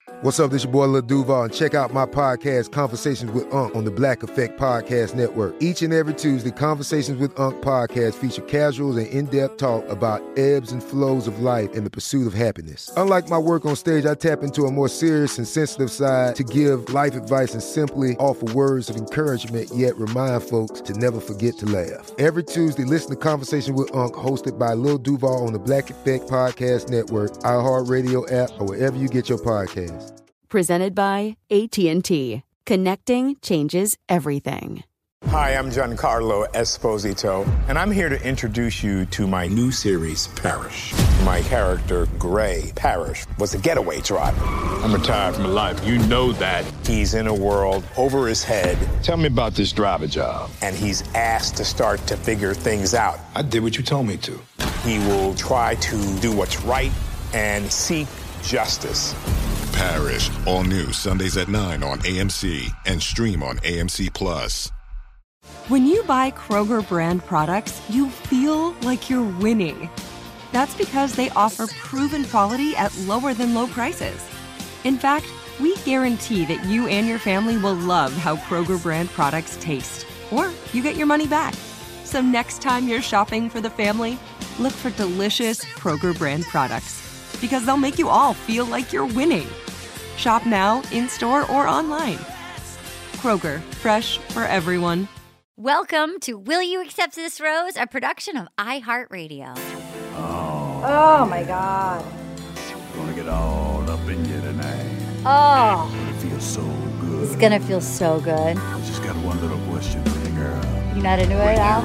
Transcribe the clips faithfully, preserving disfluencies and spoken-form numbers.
What's up, this your boy Lil Duval, and check out my podcast, Conversations with Unc, on the Black Effect Podcast Network. Each and every Tuesday, Conversations with Unc podcast feature casuals and in-depth talk about ebbs and flows of life and the pursuit of happiness. Unlike my work on stage, I tap into a more serious and sensitive side to give life advice and simply offer words of encouragement, yet remind folks to never forget to laugh. Every Tuesday, listen to Conversations with Unc, hosted by Lil Duval on the Black Effect Podcast Network, iHeartRadio app, or wherever you get your podcasts. Presented by A T and T. Connecting changes everything. Hi, I'm Giancarlo Esposito, and I'm here to introduce you to my new series, Parrish. My character, Gray Parrish, was a getaway driver. I'm retired from life. You know that. He's in a world over his head. Tell me about this driver job. And he's asked to start to figure things out. I did what you told me to. He will try to do what's right and seek justice. Parrish, all new Sundays at nine on A M C and stream on A M C Plus. When you buy Kroger brand products, you feel like you're winning. That's because they offer proven quality at lower than low prices. In fact, we guarantee that you and your family will love how Kroger brand products taste, or you get your money back. So next time you're shopping for the family, look for delicious Kroger brand products, because they'll make you all feel like you're winning. Shop now, in-store, or online. Kroger, fresh for everyone. Welcome to Will You Accept This Rose, a production of iHeartRadio. Oh. Oh, my God. Gonna get all up in you tonight. Oh. It feels so good. It's gonna feel so good. I just got one little question for you, girl. You not into it, Al?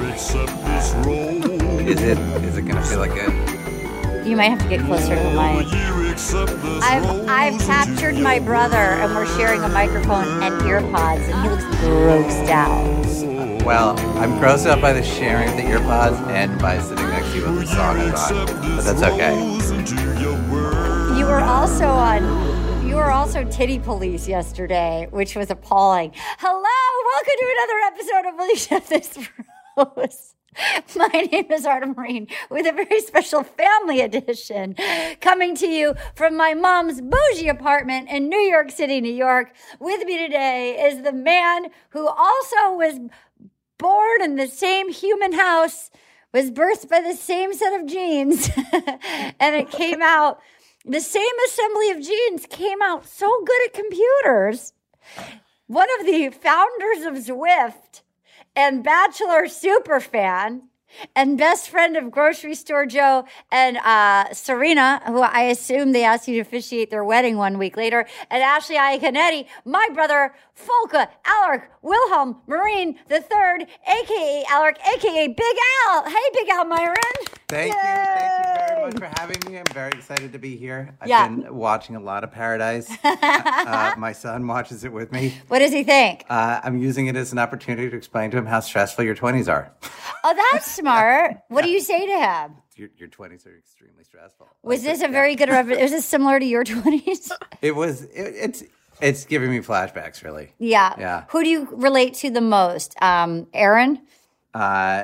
Is it, is it gonna feel like it? You might have to get closer to the mic. I've I've captured my brother, and we're sharing a microphone and earpods, and he looks grossed out. Well, I'm grossed out by the sharing of the earpods and by sitting next to you when the song is on, but that's okay. You were also on. You were also titty police yesterday, which was appalling. Hello, welcome to another episode of Will You Accept This Rose. My name is Arda Marine with a very special family edition coming to you from my mom's bougie apartment in New York City, New York. With me today is the man who also was born in the same human house, was birthed by the same set of genes, and it came out, the same assembly of genes came out so good at computers. One of the founders of Zwift, and Bachelor superfan, and best friend of Grocery Store Joe and uh, Serena, who I assume they asked you to officiate their wedding one week later, and Ashley Iaconetti, my brother, Folke Alaric Wilhelm Marine the Third, a k a. Alaric, a k a. Big Al. Hey, Big Al Myron. Thank Yay. you. Thank you very much for having me. I'm very excited to be here. I've yeah. been watching a lot of Paradise. uh, my son watches it with me. What does he think? Uh, I'm using it as an opportunity to explain to him how stressful your twenties are. Oh, that's smart. What do you say to him? Your, your twenties are extremely stressful. Was like, this a very good, rep- was this similar to your twenties? It was, it, it's, it's giving me flashbacks, really. Yeah. Yeah. Who do you relate to the most? Um, Aaron? Uh,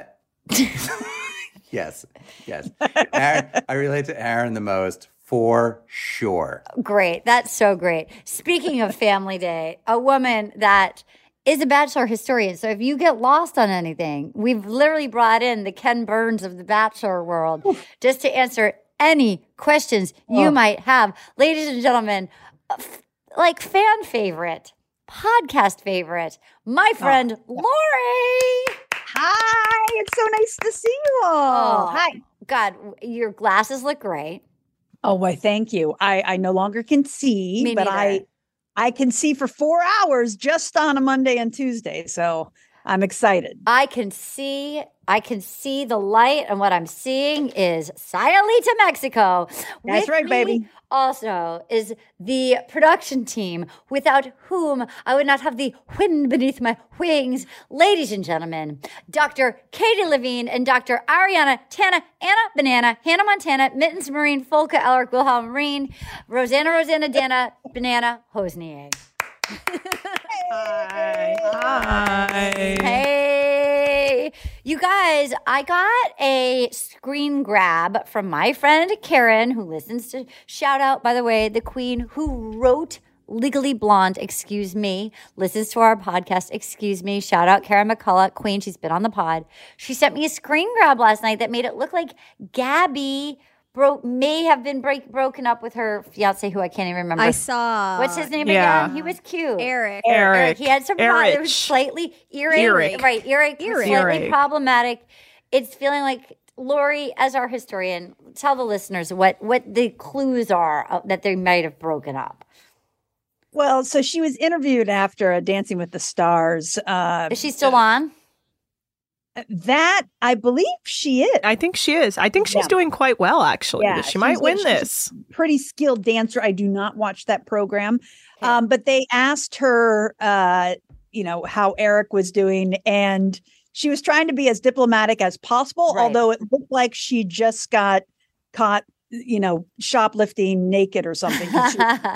yes. Yes. Aaron, I relate to Aaron the most, for sure. Great. That's so great. Speaking of Family Day, a woman that is a Bachelor historian. So if you get lost on anything, we've literally brought in the Ken Burns of the Bachelor world just to answer any questions you oh. might have. Ladies and gentlemen, f- like fan favorite, podcast favorite, my friend oh. Lori. Hi, it's so nice to see you all. Oh, hi. God, your glasses look great. Oh, why, thank you. I, I no longer can see, Me but neither. I I can see for four hours just on a Monday and Tuesday. So I'm excited. I can see, I can see the light, and what I'm seeing is Sayulita, Mexico. That's With right, me baby. Also is the production team, without whom I would not have the wind beneath my wings. Ladies and gentlemen, Doctor Katie Levine and Doctor Ariana Tana, Anna Banana, Hannah Montana, Mittens Marine, Folke Alaric Wilhelm Marine, Rosanna Rosanna Dana, Banana Hosnier. Hi. Hi. Hey. You guys, I got a screen grab from my friend Karen, who listens to, shout out, by the way, the queen who wrote Legally Blonde, excuse me, listens to our podcast, excuse me. Shout out Karen McCullough, Queen. She's been on the pod. She sent me a screen grab last night that made it look like Gabby broke may have been break, broken up with her fiance, who I can't even remember. I saw. What's his name Yeah. again? He was cute. Eric. Eric. Eric. He had some Eric. It was slightly Eric. Eric. Right, Eric. Eric. Slightly Eric. problematic. It's feeling like Lori, as our historian, tell the listeners what what the clues are of, that they might have broken up. Well, so she was interviewed after a Dancing with the Stars. Uh, Is she still on? that I believe she is. I think she is. I think she's Yeah. doing quite well, actually. Yeah, she might she's- win she's this. a Pretty skilled dancer. I do not watch that program, um, but they asked her, uh, you know, how Eric was doing, and she was trying to be as diplomatic as possible. Right. Although it looked like she just got caught, you know, shoplifting naked or something. She-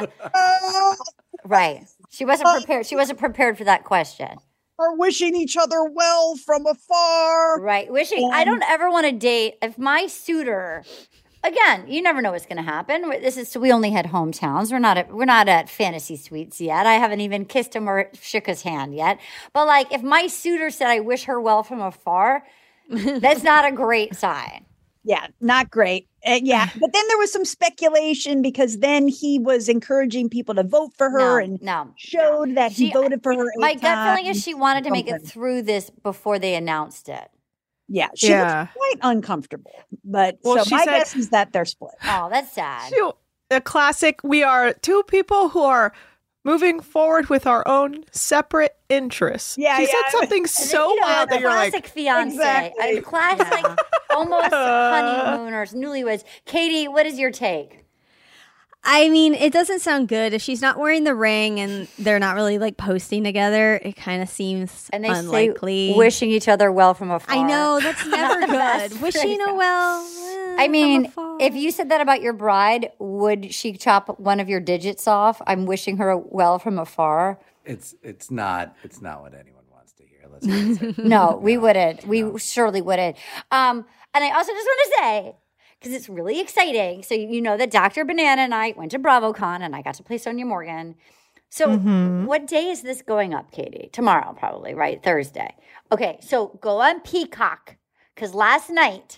Right. She wasn't prepared. She wasn't prepared for that question. are wishing each other well from afar. Right. Wishing. I don't ever want to date if my suitor. Again, you never know what's going to happen. This is we only had hometowns. We're not at we're not at fantasy suites yet. I haven't even kissed him or shook his hand yet. But like, if my suitor said I wish her well from afar, that's not a great sign. Yeah, not great. Uh, yeah, but then there was some speculation because then he was encouraging people to vote for her No, and no, showed that he She- voted for her. My eight gut feeling is times, she wanted to make it something. through this before they announced it. Yeah, she Yeah. was quite uncomfortable. But Well, so she my said- guess is that they're split. Oh, that's sad. She- a classic. We are two people who are moving forward with our own separate interests. Yeah, she yeah. said something And then, so you know, wild a that you're like, classic fiance, Exactly. a classic, like almost honeymooners, newlyweds. Katie, what is your take? I mean, it doesn't sound good if she's not wearing the ring and they're not really like posting together. It kind of seems And they unlikely. say wishing each other well from afar. I know that's never the best good. Wishing phrase. her well. eh, I from mean, afar. if you said that about your bride, would she chop one of your digits off? I'm wishing her well from afar. It's it's not it's not what anyone wants to hear. Let's face it. No, we wouldn't. We surely wouldn't. Um, and I also just want to say, because it's really exciting. So you know that Doctor Banana and I went to BravoCon, and I got to play Sonia Morgan. So Mm-hmm. what day is this going up, Katie? Tomorrow, probably, right? Thursday. Okay, so go on Peacock, because last night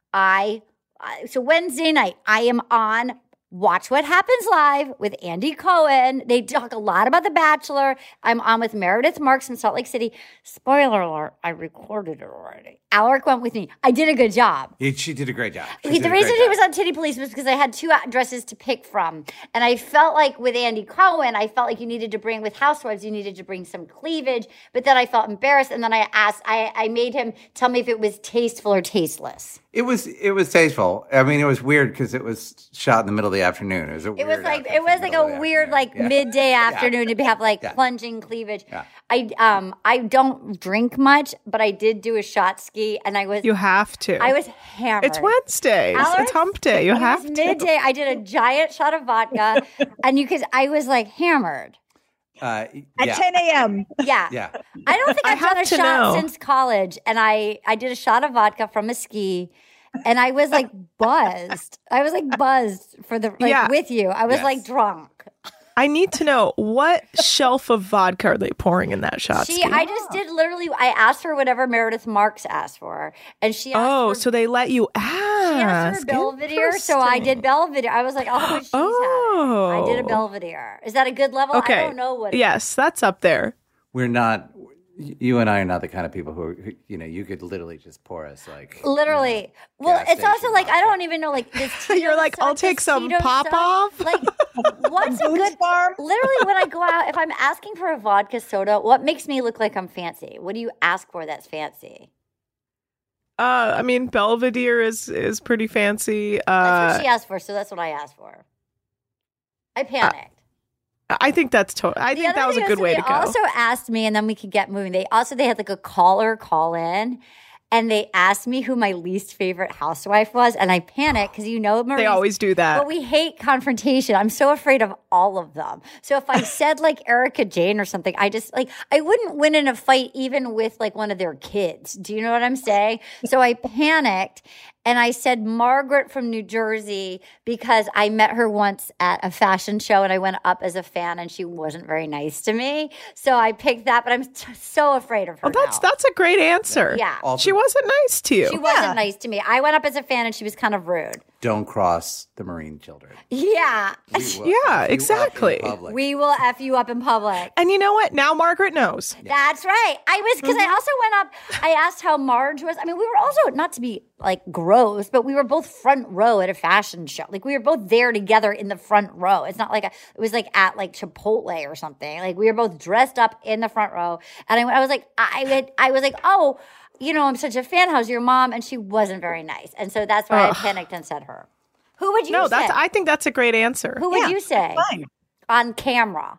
I, I so Wednesday night I am on Watch What Happens Live with Andy Cohen. They talk a lot about The Bachelor. I'm on with Meredith Marks from Salt Lake City. Spoiler alert, I recorded it already. Alec went with me. I did a good job. He- she did a great job. She Okay, did the a great reason he job. was on Titty Police was because I had two dresses to pick from. And I felt like with Andy Cohen, I felt like you needed to bring, with Housewives, you needed to bring some cleavage. But then I felt embarrassed. And then I asked, I, I made him tell me if it was tasteful or tasteless. It was it was tasteful. I mean, it was weird because it was shot in the middle of the afternoon. It was a It weird was like outfit it for the was like middle of a the weird like afternoon. Yeah. midday afternoon to have like Yeah. plunging cleavage. Yeah. I um I don't drink much, but I did do a shot ski, and I was you have to. I was hammered. It's Wednesday. It's, Alex, it's hump day. You it have was to. midday. I did a giant shot of vodka, and you could I was like hammered. Uh, At yeah. ten a.m. Yeah. Yeah. I don't think I I've done have a to shot know. since college, and I I did a shot of vodka from a ski. And I was like buzzed. I was like buzzed for the like Yeah. with you. I was Yes. like drunk. I need to know what shelf of vodka are they pouring in that shot? She, ski? I just did literally. I asked her whatever Meredith Marks asked for, and she asked Oh, for, so they let you ask. she asked for Belvedere. So I did Belvedere. I was like, oh, what she's Oh. had. I did a Belvedere. Is that a good level? Okay. I don't know what. it Yes, that's up there. We're not. You and I are not the kind of people who, are, who you know, you could literally just pour us like Literally. Well, gas it's also station like I vodka. don't even know. Like this. Tito's You're like, stuff, I'll take this some Tito's pop stuff. off. Like, what's a Boots good? Farm? Literally, when I go out, if I'm asking for a vodka soda, what makes me look like I'm fancy? What do you ask for that's fancy? Uh, I mean, Belvedere is is pretty fancy. That's Uh, what she asked for, so that's what I asked for. I panicked. I think that's total. I The think other that was a thing good is way they to go. also asked me, and then we could get moving. They also they had like a caller call in, and they asked me who my least favorite housewife was, and I panicked because you know Maurice, They always do that. but we hate confrontation. I'm so afraid of all of them. So if I said like Erica Jane or something, I just like I wouldn't win in a fight even with like one of their kids. Do you know what I'm saying? So I panicked. And I said Margaret from New Jersey because I met her once at a fashion show and I went up as a fan and she wasn't very nice to me. So I picked that, but I'm t- so afraid of her. Oh, that's now. that's a great answer. Yeah. Also, she wasn't nice to you. She wasn't nice to me. I went up as a fan and she was kind of rude. Don't cross the Marine children. Yeah. will Yeah, F you exactly. up in public. We will F you up in public. And you know what? Now Margaret knows. That's right. I was, because I also went up, I asked how Marge was. I mean, we were also, not to be like gross, but we were both front row at a fashion show. Like we were both there together in the front row. It's not like, a, it was like at like Chipotle or something. Like we were both dressed up in the front row. And I, I was like, I, I was like, oh, you know, I'm such a fan. How's your mom? And she wasn't very nice. And so that's why Ugh. I panicked and said her. Who would you no, say? that's. I think that's a great answer. Who would Yeah, you say? Fine. On camera.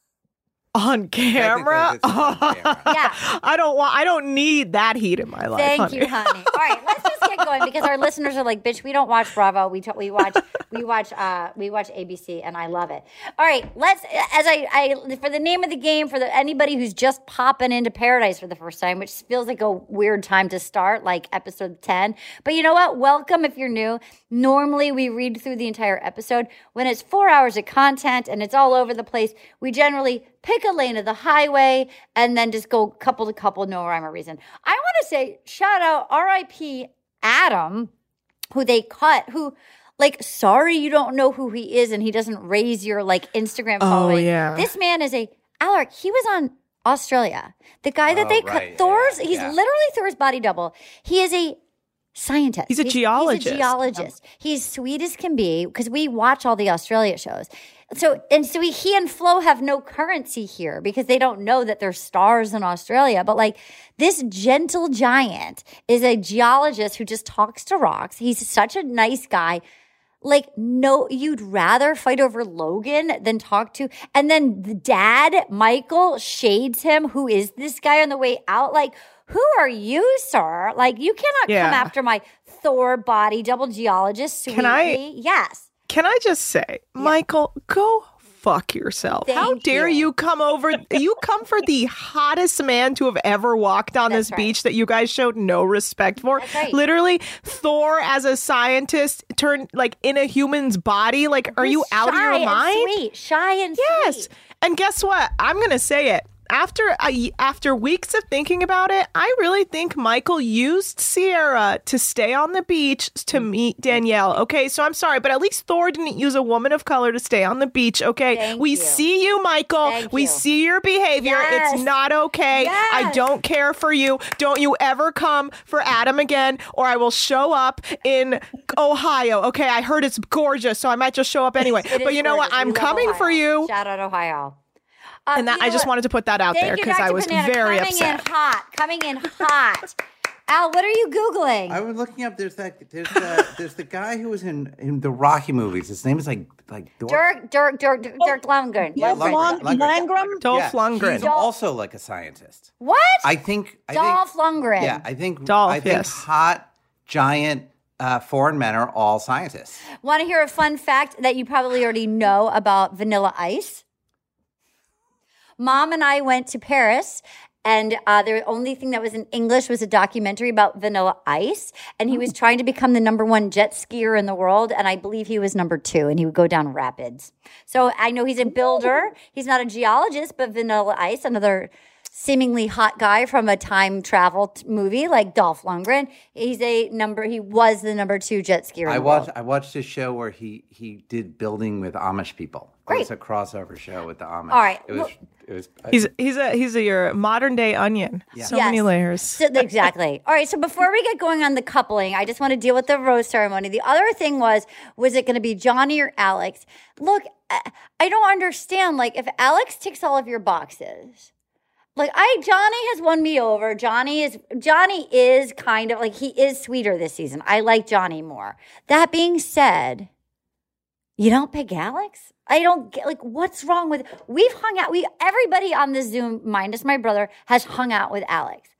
On camera? Technically, this is on camera. Yeah. I don't want. I don't need that heat in my life. Thank honey. you, honey. All right, let's just get going because our listeners are like, "Bitch, we don't watch Bravo. We t- we watch we watch uh we watch A B C, and I love it." All right, let's. As I I for the name of the game for the anybody who's just popping into Paradise for the first time, which feels like a weird time to start, like episode ten. But you know what? Welcome if you're new. Normally we read through the entire episode. When it's four hours of content and it's all over the place, we generally pick a lane of the highway and then just go couple to couple, no rhyme or reason. I want to say shout out R I P Adam, who they cut, who like, sorry you don't know who he is and he doesn't raise your like Instagram following. Oh, yeah. This man is a, Alaric, he was on Australia. The guy that Oh, they right. cut, Thor's, Yeah, he's yeah. literally Thor's body double. He is a scientist. He's a geologist. He's a geologist. He's sweet as can be because we watch all the Australia shows. So and so he, he and Flo have no currency here because they don't know that they're stars in Australia. But like this gentle giant is a geologist who just talks to rocks. He's such a nice guy. Like, no, you'd rather fight over Logan than talk to. And then the dad, Michael, shades him. Who is this guy on the way out? Like, who are you, sir? Like, you cannot Yeah. come after my Thor body double geologist, sweetie. Can I- Yes. Can I just say, Michael, go fuck yourself. Thank How dare you. you come over? You come for the hottest man to have ever walked on That's this right. beach that you guys showed no respect for. That's right. Literally, Thor as a scientist turned like in a human's body. Like, are you out of Shy your and mind? Sweet. Shy and Yes. sweet. And guess what? I'm going to say it. After a, after weeks of thinking about it, I really think Michael used Sierra to stay on the beach to meet Danielle. Okay, so I'm sorry, but at least Thor didn't use a woman of color to stay on the beach. Okay, Thank we you. see you, Michael. Thank we you. see your behavior. Yes. It's not okay. I Yes. don't care for you. Don't you ever come for Adam again, or I will show up in Ohio. Okay, I heard it's gorgeous, so I might just show up anyway. It But is you know what? gorgeous. We I'm love coming Ohio. for you. Shout out Ohio. Um, And that you know I just what? wanted to put that out Thank there you, because I Doctor was Banana. very coming upset. in hot. Coming in hot. Al, what are you Googling? I was looking up. There's that. There's the. There's the guy who was in in the Rocky movies. His name is like like Dorf. Dirk, Dirk, Dirk, Dirk, Dirk Lundgren. Yeah, Lundgren. Long, Lundgren. Langram? Dolph Yeah, Lundgren. He's also like a scientist. What? I think. I Dolph think, Lundgren. Yeah, I think. Dolph, I think yes. hot giant uh, foreign men are all scientists. Want to hear a fun fact that you probably already know about Vanilla Ice? Mom and I went to Paris, and uh, the only thing that was in English was a documentary about Vanilla Ice, and he was trying to become the number one jet skier in the world, and I believe he was number two, and he would go down rapids. So I know he's a builder. He's not a geologist, but Vanilla Ice, another seemingly hot guy from a time travel t- movie like Dolph Lundgren. He's a number. He was the number two jet skier. In I the watched. world. I watched a show where he he did building with Amish people. Great. It was a crossover show with the Amish. All right. It was. Well- It was. He's he's a he's a your modern day onion. So Yes. many layers. So, exactly. All right. So before we get going on the coupling, I just want to deal with the rose ceremony. The other thing was, was it going to be Johnny or Alex? Look, I, I don't understand. Like, if Alex ticks all of your boxes, like I, Johnny has won me over. Johnny is Johnny is kind of like he is sweeter this season. I like Johnny more. That being said, you don't pick Alex? I don't get, like, what's wrong with, we've hung out, we, everybody on this Zoom, minus my brother, has hung out with Alex.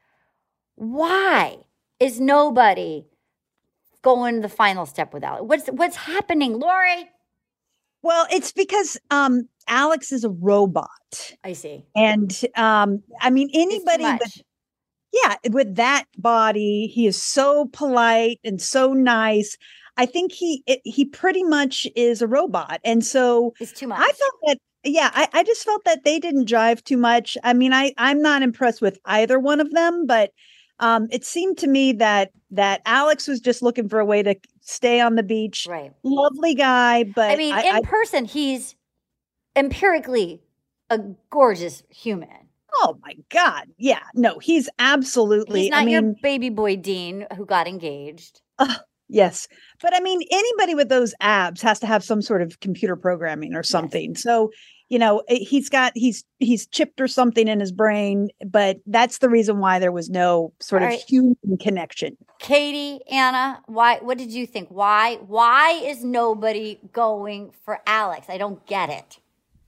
Why is nobody going the final step with Alex? What's, what's happening, Lori? Well, it's because um, Alex is a robot. I see. And um, I mean, It's too anybody that much. yeah, with that body, he is so polite and so nice. I think he it, he pretty much is a robot, and so it's too much. I felt that. Yeah, I, I just felt that they didn't jive too much. I mean, I I'm not impressed with either one of them, but um, it seemed to me that that Alex was just looking for a way to stay on the beach. Right, lovely guy, but I mean, I, in I, person, he's empirically a gorgeous human. Oh my God. Yeah. No, he's absolutely. He's not I mean, your baby boy Dean who got engaged. Uh, yes. But I mean, anybody with those abs has to have some sort of computer programming or something. Yes. So, you know, he's got, he's, he's chipped or something in his brain, but that's the reason why there was no sort All of right. human connection. Katie, Anna, why, what did you think? Why, why is nobody going for Alex? I don't get it.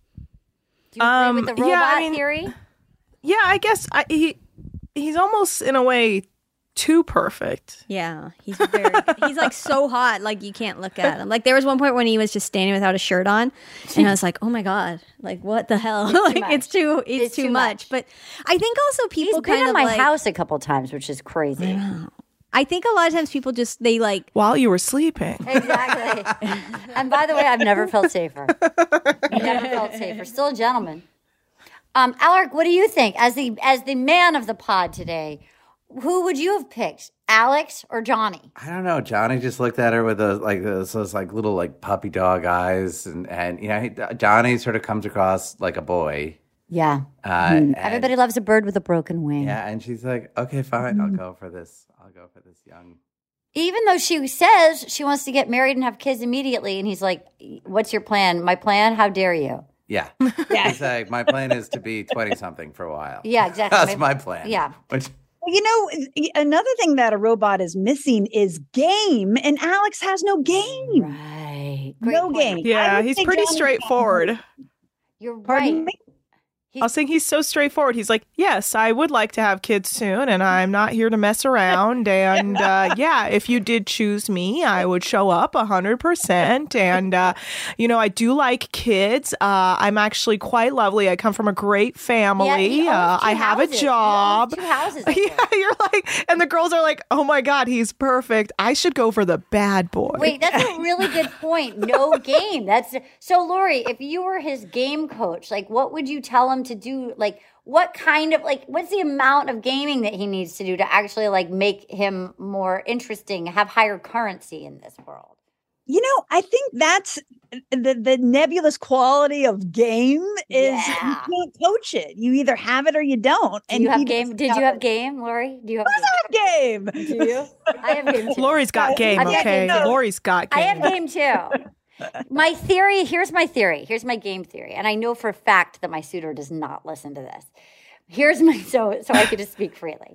Do you agree Um, with the robot yeah, I mean- theory? Yeah, I guess I, he he's almost in a way too perfect. Yeah, he's very he's like so hot, like you can't look at him. Like there was one point when he was just standing without a shirt on, and I was like, oh my God, like what the hell? It's too like much. it's too it's, It's too, too much. much. But I think also people He's been kind in of my like, house a couple times, which is crazy. I think a lot of times people just they like While you were sleeping. Exactly. And by the way, I've never felt safer. Never felt safer. Still a gentleman. Um, Alaric, what do you think? As the as the man of the pod today, who would you have picked? Alex or Johnny? I don't know. Johnny just looked at her with those like those, those like little like puppy dog eyes, and and you know he, Johnny sort of comes across like a boy. Yeah. Uh, Mm. and- Everybody loves a bird with a broken wing. Yeah, and she's like, okay, fine, I'll go for this. I'll go for this young. Even though she says she wants to get married and have kids immediately, and he's like, "What's your plan?" My plan? How dare you? Yeah, he's like, my plan is to be twenty something for a while. Yeah, exactly. That's my plan. Yeah. Which Well, you know, another thing that a robot is missing is game, and Alex has no game. Right. No game. I Yeah, would he's say pretty Johnny- straightforward. You're Pardon right. me? I was saying he's so straightforward. He's like, yes, I would like to have kids soon, and I'm not here to mess around. And uh, yeah, if you did choose me, I would show up one hundred percent. And, uh, you know, I do like kids. Uh, I'm actually quite lovely. I come from a great family. Yeah, he owns uh, two I have houses. a He job. owns two houses. up Yeah, there. you're like, and the girls are like, oh my God, he's perfect. I should go for the bad boy. Wait, that's a really good point. No game. That's so, Lori. If you were his game coach, like, what would you tell him to do? Like, what kind of like, what's the amount of gaming that he needs to do to actually like make him more interesting, have higher currency in this world? You know, I think that's the the nebulous quality of game is Yeah. you can't coach it. You either have it or you don't. Do you have he game? doesn't Did you have it. game, Lori? Do you have I game? have game. Do you? I have game too. Lori's got game, I've got okay? game too. Lori's got I game. have game too. My theory, here's my theory. Here's my game theory. And I know for a fact that my suitor does not listen to this. Here's my, so, so I could just speak freely.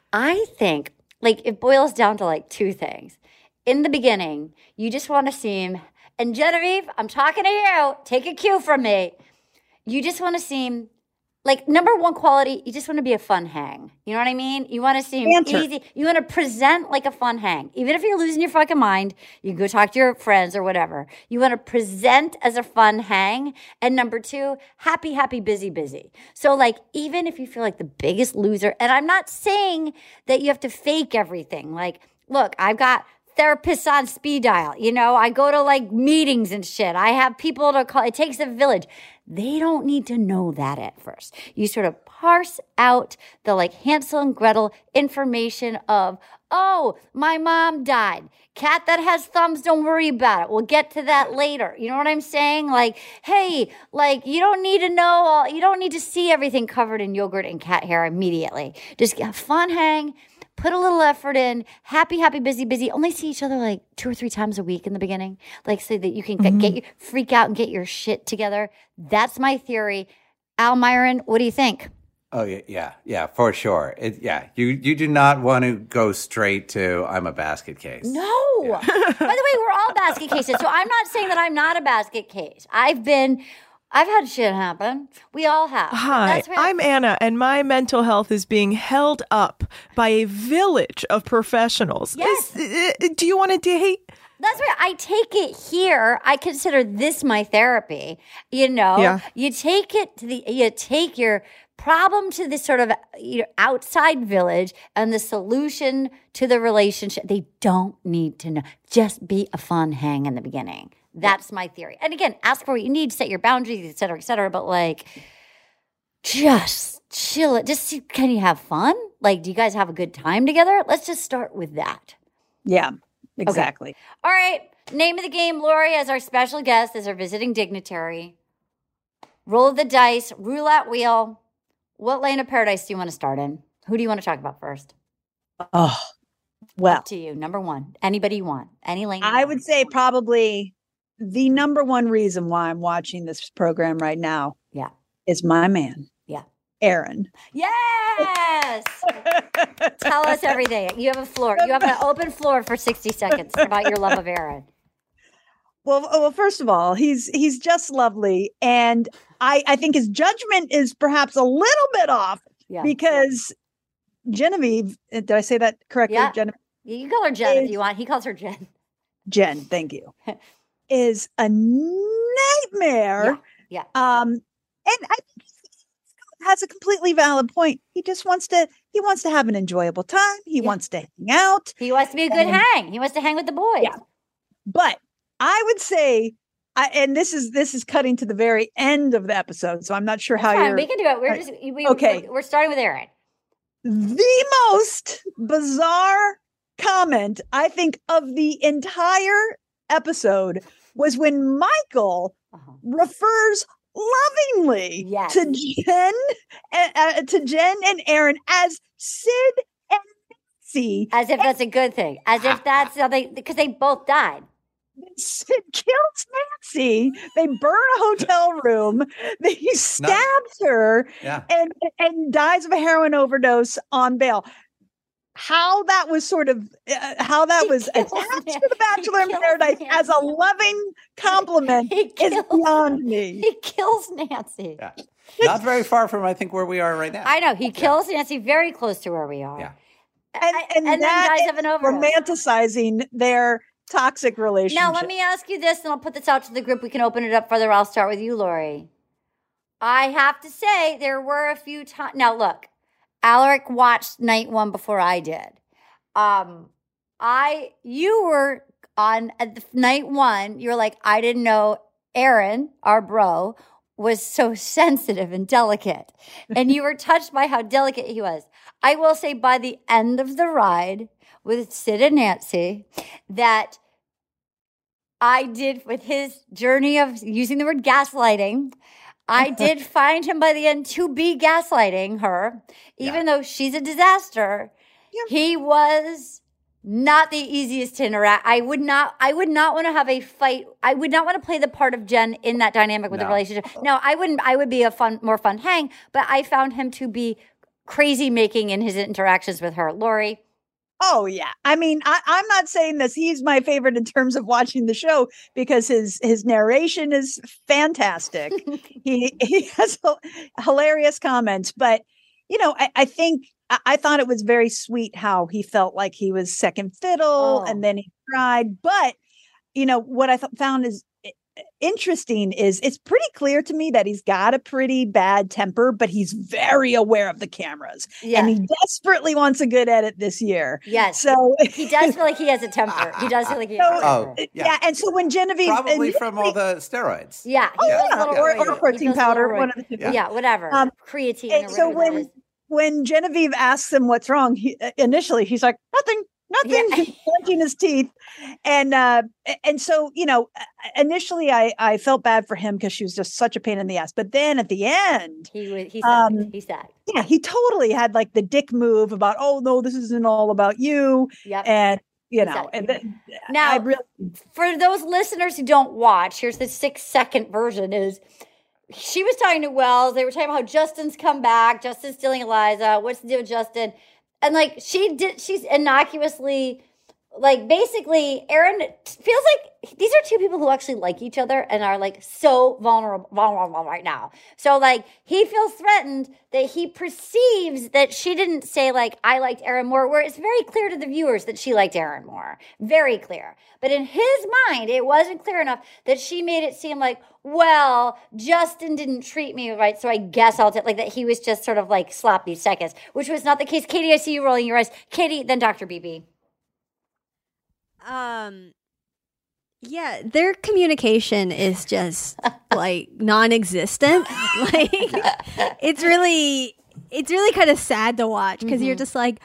I think like it boils down to like two things. In the beginning, you just want to seem, and Genevieve, I'm talking to you. Take a cue from me. You just want to seem like number one quality, you just want to be a fun hang. You know what I mean? You want to seem Answer. easy. You want to present like a fun hang. Even if you're losing your fucking mind, you can go talk to your friends or whatever. You want to present as a fun hang. And number two, happy, happy, busy, busy. So like, even if you feel like the biggest loser, and I'm not saying that you have to fake everything. Like, look, I've got therapists on speed dial. You know, I go to like meetings and shit. I have people to call. It takes a village. They don't need to know that at first. You sort of parse out the like Hansel and Gretel information of, oh, my mom died. Cat that has thumbs, don't worry about it. We'll get to that later. You know what I'm saying? Like, hey, like you don't need to know all, you don't need to see everything covered in yogurt and cat hair immediately. Just have fun hang. Put a little effort in, happy, happy, busy, busy. Only see each other like two or three times a week in the beginning, like so that you can Mm-hmm. get, get you freak out and get your shit together. That's my theory. Al Myron, what do you think? Oh yeah, yeah, yeah, for sure. It, yeah, you you do not want to go straight to I'm a basket case. No. By the way, we're all basket cases, so I'm not saying that I'm not a basket case. I've been, I've had shit happen. We all have. Hi, That's where- I'm Anna, and my mental health is being held up by a village of professionals. Yes. Is- uh, do you want to date? That's right. I take it here. I consider this my therapy. You know, Yeah. you take it to the, you take your problem to this sort of you know, outside village and the solution to the relationship. They don't need to know. Just be a fun hang in the beginning. That's my theory. And again, ask for what you need, set your boundaries, et cetera, et cetera. But like, just chill it. Just see, can you have fun? Like, do you guys have a good time together? Let's just start with that. Yeah, exactly. Okay. All right. Name of the game, Lori, as our special guest, as our visiting dignitary. Roll the dice, roulette wheel. What lane of paradise do you want to start in? Who do you want to talk about first? Oh, well. Up to you. Number one. Anybody you want. Any lane. you I want. would say probably the number one reason why I'm watching this program right now Yeah. is my man, Yeah. Aaron. Yes. Tell us everything. You have a floor. You have an open floor for sixty seconds about your love of Aaron. Well, well, first of all, he's he's just lovely, and I I think his judgment is perhaps a little bit off Yeah. because Genevieve, uh, did I say that correctly? Yeah. Genevieve, You can call her Jen if Is- you want. He calls her Jen. Jen, thank you, is a nightmare. Yeah. Um, and I think he has a completely valid point. He just wants to he wants to have an enjoyable time. He wants to hang out. He wants to be a good And- hang. He wants to hang with the boys. Yeah. But I would say, I, and this is this is cutting to the very end of the episode, so I'm not sure how Fine, you're. we can do it. We're I- just we, okay. We're, we're starting with Aaron. The most bizarre comment I think of the entire episode was when Michael Uh-huh. refers lovingly Yes. to Jen, uh, uh, to Jen and Aaron as Sid and Nancy. As if that's a good thing. As if that's something because they both died. Sid kills Nancy. They burn a hotel room. They he stabs her Yeah. and and dies of a heroin overdose on bail. How that was sort of uh, how that He was kills attached Nan- to the Bachelor he in kills Paradise Nancy. as a loving compliment He is kills- beyond me. He kills Nancy. Yeah. Not very far from, I think, where we are right now. I know. He kills Nancy very close to where we are. Yeah. And, and, and then that dies of an is overdose. romanticizing their toxic relationship. Now, let me ask you this, and I'll put this out to the group. We can open it up further. I'll start with you, Lori. I have to say, there were a few times. Now, look, Alaric watched night one before I did. Um, I, you were on at the, night one. You were like, I didn't know Aaron, our bro, was so sensitive and delicate, and you were touched by how delicate he was. I will say, by the end of the ride with Sid and Nancy, that I did with his journey of using the word gaslighting. I did find him by the end to be gaslighting her, even though she's a disaster. He was not the easiest to interact. I would not. I would not want to have a fight. I would not want to play the part of Jen in that dynamic with the No. relationship. No, I wouldn't. I would be a fun, more fun hang. But I found him to be crazy making in his interactions with her, Lori. Oh yeah, I mean, I, I'm not saying this. He's my favorite in terms of watching the show because his his narration is fantastic. he he has hilarious comments, but you know, I, I think I, I thought it was very sweet how he felt like he was second fiddle, Oh. and then he cried. But you know what I th- found is interesting is it's pretty clear to me that he's got a pretty bad temper, but he's very aware of the cameras, Yeah. and he desperately wants a good edit this year. Yes. So He does feel like he has a temper. He does feel like he has a So, temper. Oh, yeah. yeah. and so when Genevieve Probably and- from all the steroids. Yeah. Oh, he yeah, feels a little or, roid. or He protein feels a powder, little one roid. of the two. Yeah, Yeah. whatever. Um, Creatine And or so whatever it when is. when Genevieve asks him what's wrong, he, uh, initially he's like nothing, nothing, Yeah. He's clenching his teeth, and uh, and so you know, initially I I felt bad for him because she was just such a pain in the ass, but then at the end, He was he Um, said he said. yeah, he totally had like the dick move about oh no, this isn't all about you, Yep. and you know, Exactly. and then Now, I really for those listeners who don't watch, here's the six second version is she was talking to Wells. They were talking about how Justin's come back. Justin's stealing Eliza. What's the deal with Justin? And like she did, she's innocuously like basically Aaron feels like these are two people who actually like each other and are like so vulnerable, vulnerable right now. So like he feels threatened that he perceives that she didn't say like, I liked Aaron more, where it's very clear to the viewers that she liked Aaron more. Very clear. But in his mind, it wasn't clear enough that she made it seem like, well, Justin didn't treat me right, so I guess I'll take, like that he was just sort of like sloppy seconds, which was not the case. Katie, I see you rolling your eyes. Katie, then Doctor B B. Um, yeah, their communication is just like non-existent. Like it's really, it's really kind of sad to watch because mm-hmm. you're just like,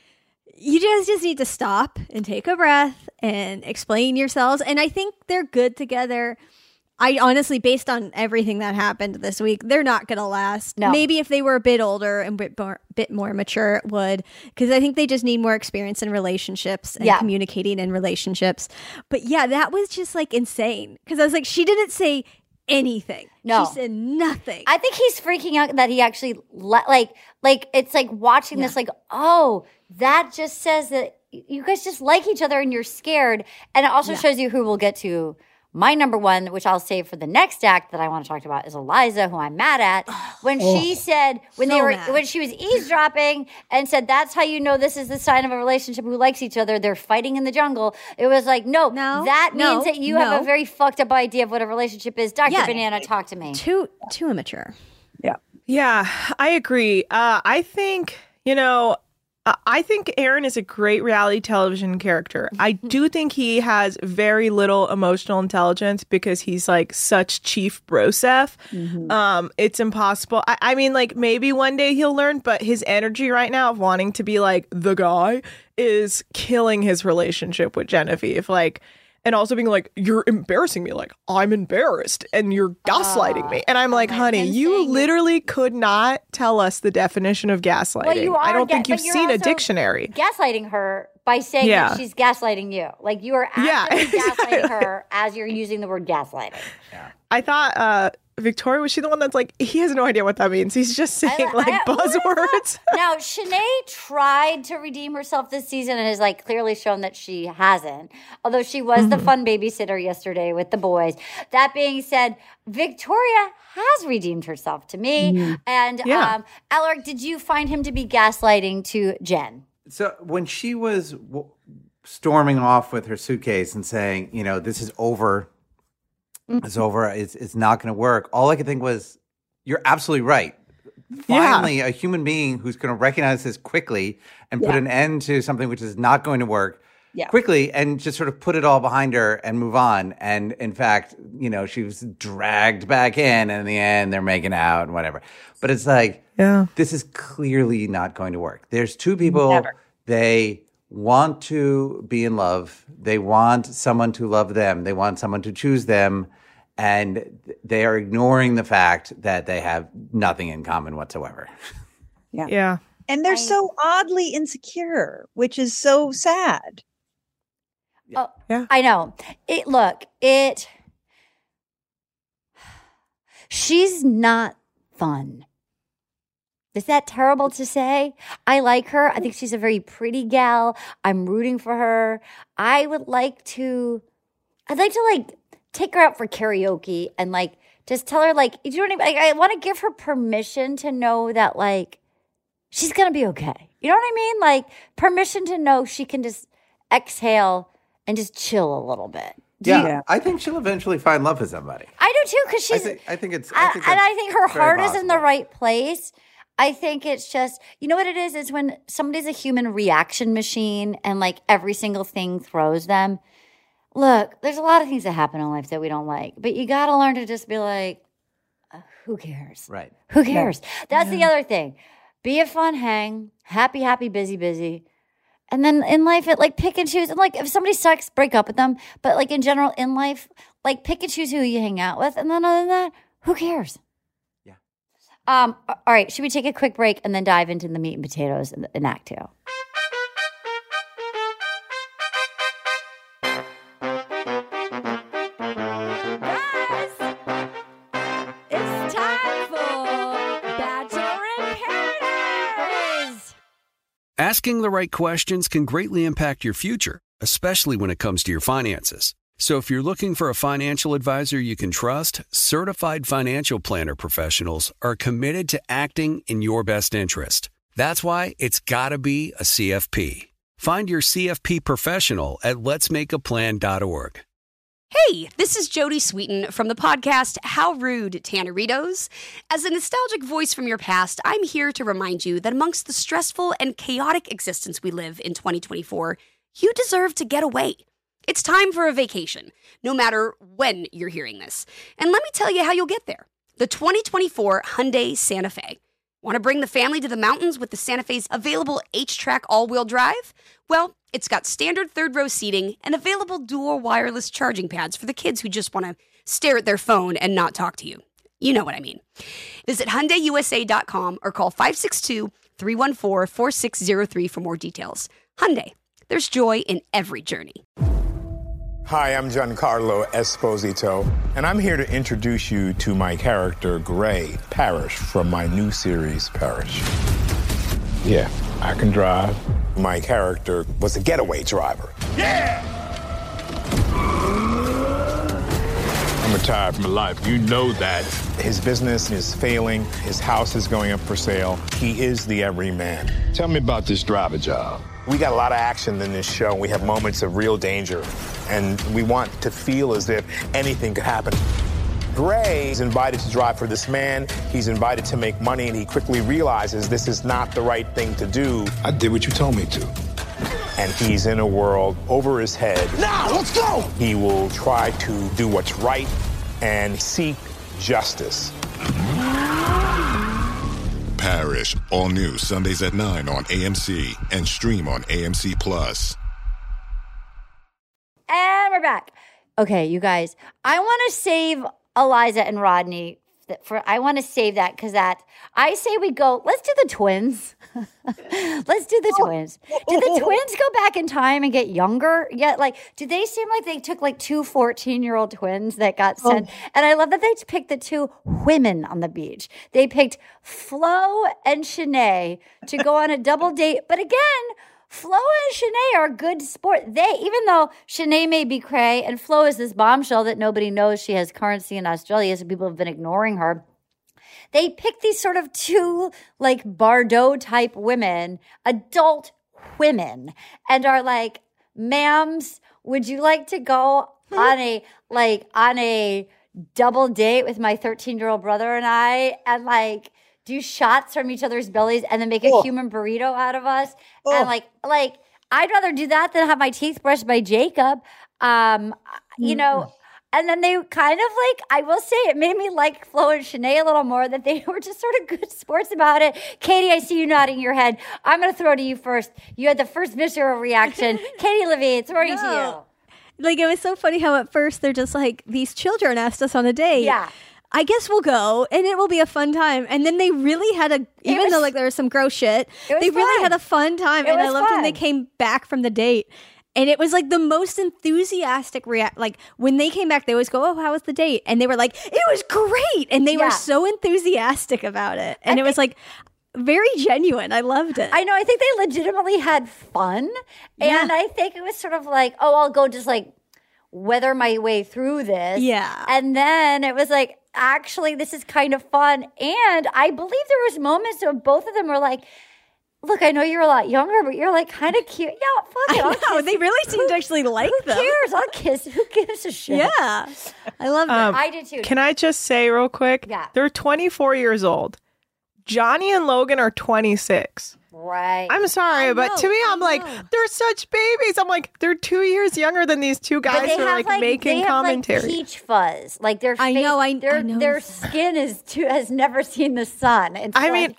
you just just need to stop and take a breath and explain yourselves. And I think they're good together. I honestly, based on everything that happened this week, they're not going to last. No. Maybe if they were a bit older and a bit more, bit more mature, it would. Because I think they just need more experience in relationships and yeah. communicating in relationships. But yeah, that was just like insane. Because I was like, she didn't say anything. No. She said nothing. I think he's freaking out that he actually, le- like, like it's like watching yeah. this like, oh, that just says that you guys just like each other and you're scared. And it also yeah. shows you who we'll get to. My number one, which I'll save for the next act that I want to talk about, is Eliza, who I'm mad at. When oh, she said, when so they were, mad. when she was eavesdropping and said, that's how you know this is the sign of a relationship who likes each other. They're fighting in the jungle. It was like, no, no that no, means that you no. have a very fucked up idea of what a relationship is. Doctor Yeah. Banana, talk to me. Too, too immature. Yeah. Yeah, I agree. Uh, I think, you know, I think Aaron is a great reality television character. I do think he has very little emotional intelligence because he's like such Chief Broseph. Mm-hmm. Um, it's impossible. I, I mean, like maybe one day he'll learn, but his energy right now of wanting to be like the guy is killing his relationship with Genevieve. Like, and also being like, you're embarrassing me. Like, I'm embarrassed and you're gaslighting uh, me. And I'm like, honey, you literally could not tell us the definition of gaslighting. Well, you are I don't ga- think you've seen a dictionary. Gaslighting her by saying yeah. that she's gaslighting you. Like, you are actively yeah. gaslighting her as you're using the word gaslighting. Yeah. I thought uh, Victoria, was she the one that's like, he has no idea what that means. He's just saying I, like I, buzzwords. Now, Shanae tried to redeem herself this season and has like clearly shown that she hasn't. Although she was mm-hmm. the fun babysitter yesterday with the boys. That being said, Victoria has redeemed herself to me. Mm-hmm. And yeah. um, Alaric, did you find him to be gaslighting to Jen? So when she was w- storming off with her suitcase and saying, you know, this is over. It's over. It's it's not going to work. All I could think was, you're absolutely right. Finally, yeah. a human being who's going to recognize this quickly and put yeah. an end to something which is not going to work yeah. quickly and just sort of put it all behind her and move on. And in fact, you know, she was dragged back in, and in the end, they're making out and whatever. But it's like, yeah. this is clearly not going to work. There's two people. Never. They want to be in love. They want someone to love them. They want someone to choose them. And they are ignoring the fact that they have nothing in common whatsoever. Yeah. Yeah. And they're I, so oddly insecure, which is so sad. Oh, yeah. I know. It look, it she's not fun. Is that terrible to say? I like her. I think she's a very pretty gal. I'm rooting for her. I would like to I'd like to like take her out for karaoke and like just tell her like, you know what I mean? I, I want to give her permission to know that like she's gonna be okay. You know what I mean? Like permission to know she can just exhale and just chill a little bit. Do Yeah, you, I think she'll eventually find love with somebody. I do too, because she's. I think, I think it's. I think and I think her heart possible. is in the right place. I think it's just, you know what it is? Is when somebody's a human reaction machine and like every single thing throws them. Look, there's a lot of things that happen in life that we don't like, but you got to learn to just be like, uh, who cares? Right. Who cares? Yeah. That's yeah. the other thing. Be a fun hang, happy, happy, busy, busy. And then in life, it like pick and choose. And like if somebody sucks, break up with them. But like in general, in life, like pick and choose who you hang out with. And then other than that, who cares? Yeah. Um. All right. Should we take a quick break and then dive into the meat and potatoes in, in Act Two? Asking the right questions can greatly impact your future. especially when it comes to your finances. So if you're looking for a financial advisor you can trust, certified financial planner professionals are committed to acting in your best interest. That's why it's got to be a C F P. Find your C F P professional at lets make a plan dot org. Hey, this is Jodie Sweetin from the podcast How Rude, Tanneritos. As a nostalgic voice from your past, I'm here to remind you that amongst the stressful and chaotic existence we live in twenty twenty-four, you deserve to get away. It's time for a vacation, no matter when you're hearing this. And let me tell you how you'll get there. The twenty twenty-four Hyundai Santa Fe. Want to bring the family to the mountains with the Santa Fe's available H-Track all-wheel drive? Well, it's got standard third-row seating and available dual wireless charging pads for the kids who just want to stare at their phone and not talk to you. You know what I mean. Visit Hyundai U S A dot com or call five six two, three one four, four six zero three for more details. Hyundai, there's joy in every journey. Hi, I'm Giancarlo Esposito, and I'm here to introduce you to my character, Gray Parrish, from my new series, Parrish. Yeah, I can drive. My character was a getaway driver. Yeah! I'm retired from life. You know that. His business is failing. His house is going up for sale. He is the everyman. Tell me about this driver job. We got a lot of action in this show. We have moments of real danger, and we want to feel as if anything could happen. Gray is invited to drive for this man. He's invited to make money, and he quickly realizes this is not the right thing to do. I did what you told me to. And he's in a world over his head. Now, let's go! He will try to do what's right and seek justice. Parrish, all new Sundays at nine on A M C and stream on A M C Plus. And we're back. Okay, you guys, I want to save Eliza and Rodney. For I want to save that because that I say we go. Let's do the twins. Let's do the twins. Did the twins go back in time and get younger? Yeah, like did they seem like they took like two fourteen-year-old twins that got sent? Oh. And I love that they picked the two women on the beach. They picked Flo and Shanae to go on a double date. But again, Flo and Shanae are good sport. They, even though Shanae may be cray and Flo is this bombshell that nobody knows she has currency in Australia, so people have been ignoring her. They pick these sort of two like Bardot type women, adult women, and are like, ma'ams, would you like to go on a like on a double date with my thirteen-year-old brother and I, and like do shots from each other's bellies and then make a oh. human burrito out of us. Oh. And like, like I'd rather do that than have my teeth brushed by Jacob. Um, you mm. know, and then they kind of like, I will say it made me like Flo and Shanae a little more, that they were just sort of good sports about it. Katie, I see you nodding your head. I'm going to throw to you first. You had the first visceral reaction. Katie Levine, throwing no. to you. Like, it was so funny how at first they're just like, these children asked us on a date. Yeah. I guess we'll go and it will be a fun time. And then they really had a, even was, though like there was some gross shit, they fun. really had a fun time. It and I loved fun. when they came back from the date. And it was like the most enthusiastic react. Like when they came back, they always go, "Oh, how was the date?" And they were like, "It was great." And they yeah. were so enthusiastic about it. And I it was like very genuine. I loved it. I know. I think they legitimately had fun. Yeah. And I think it was sort of like, oh, I'll go just like weather my way through this. Yeah. And then it was like, actually, this is kind of fun. And I believe there was moments of both of them were like, look, I know you're a lot younger, but you're like kind of cute. Yeah, fuck it. I know. They really seemed to actually like who them. Who cares? I'll kiss. Who gives a shit? Yeah. I love um, it. I did too. Can I just say real quick? Yeah. They're twenty-four years old. Johnny and Logan are twenty-six. Right. I'm sorry, I but know, to me, I I'm like, know. they're such babies. I'm like, they're two years younger than these two guys who are like, like making they have, commentary. Like, peach fuzz, like their face, I know, I, their I know. their skin is too, has never seen the sun. It's I like, mean,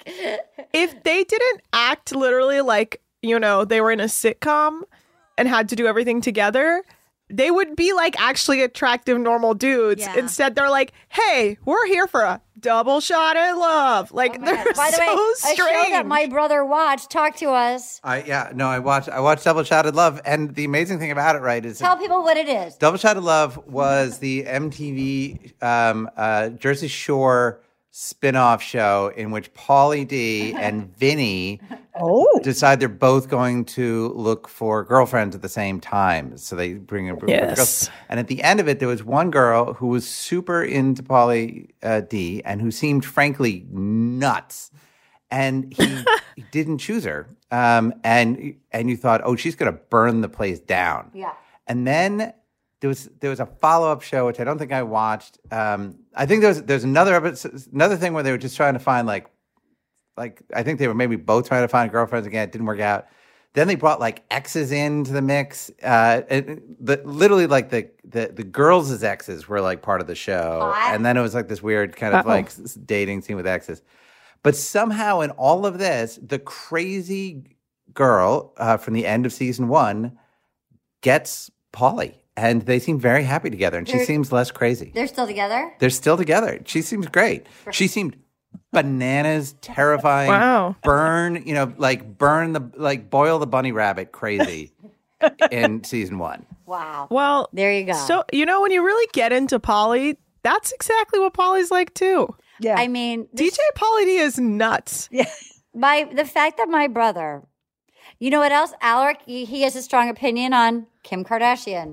if they didn't act literally like, you know, they were in a sitcom and had to do everything together, they would be like actually attractive, normal dudes. Yeah. Instead, they're like, hey, we're here for a double shot at love. Like, oh they're By the so way, strange. a show that my brother watched. Talk to us. I yeah no I watched I watched Double Shotted Love, and the amazing thing about it, right, is Tell people what it is. Double Shotted Love was the M T V um, uh, Jersey Shore spin-off show in which Pauly D and Vinny oh. decide they're both going to look for girlfriends at the same time. So they bring a group Yes. of girls. And at the end of it, there was one girl who was super into Pauly uh, D and who seemed frankly nuts. And he, he didn't choose her. Um, and and you thought, oh, she's going to burn the place down. Yeah. And then there was there was a follow-up show, which I don't think I watched. Um, I think there was there's another episode, another thing where they were just trying to find like, like I think they were maybe both trying to find girlfriends again. It didn't work out. Then they brought like exes into the mix. Uh, and the, literally like the, the the girls' exes were like part of the show. Hot. And then it was like this weird kind of Uh-oh. like s- dating scene with exes. But somehow in all of this, the crazy girl uh, from the end of season one gets Pauly. And they seem very happy together. And she They're- seems less crazy. They're still together? They're still together. She seems great. She seemed bananas, terrifying. Wow. Burn, you know, like burn the, like boil the bunny rabbit crazy in season one. Wow. Well, there you go. So, you know, when you really get into Pauly, that's exactly what Pauly's like too. Yeah. I mean, D J Pauly D is nuts. Yeah. My the fact that my brother, you know what else? Alaric, he, he has a strong opinion on Kim Kardashian.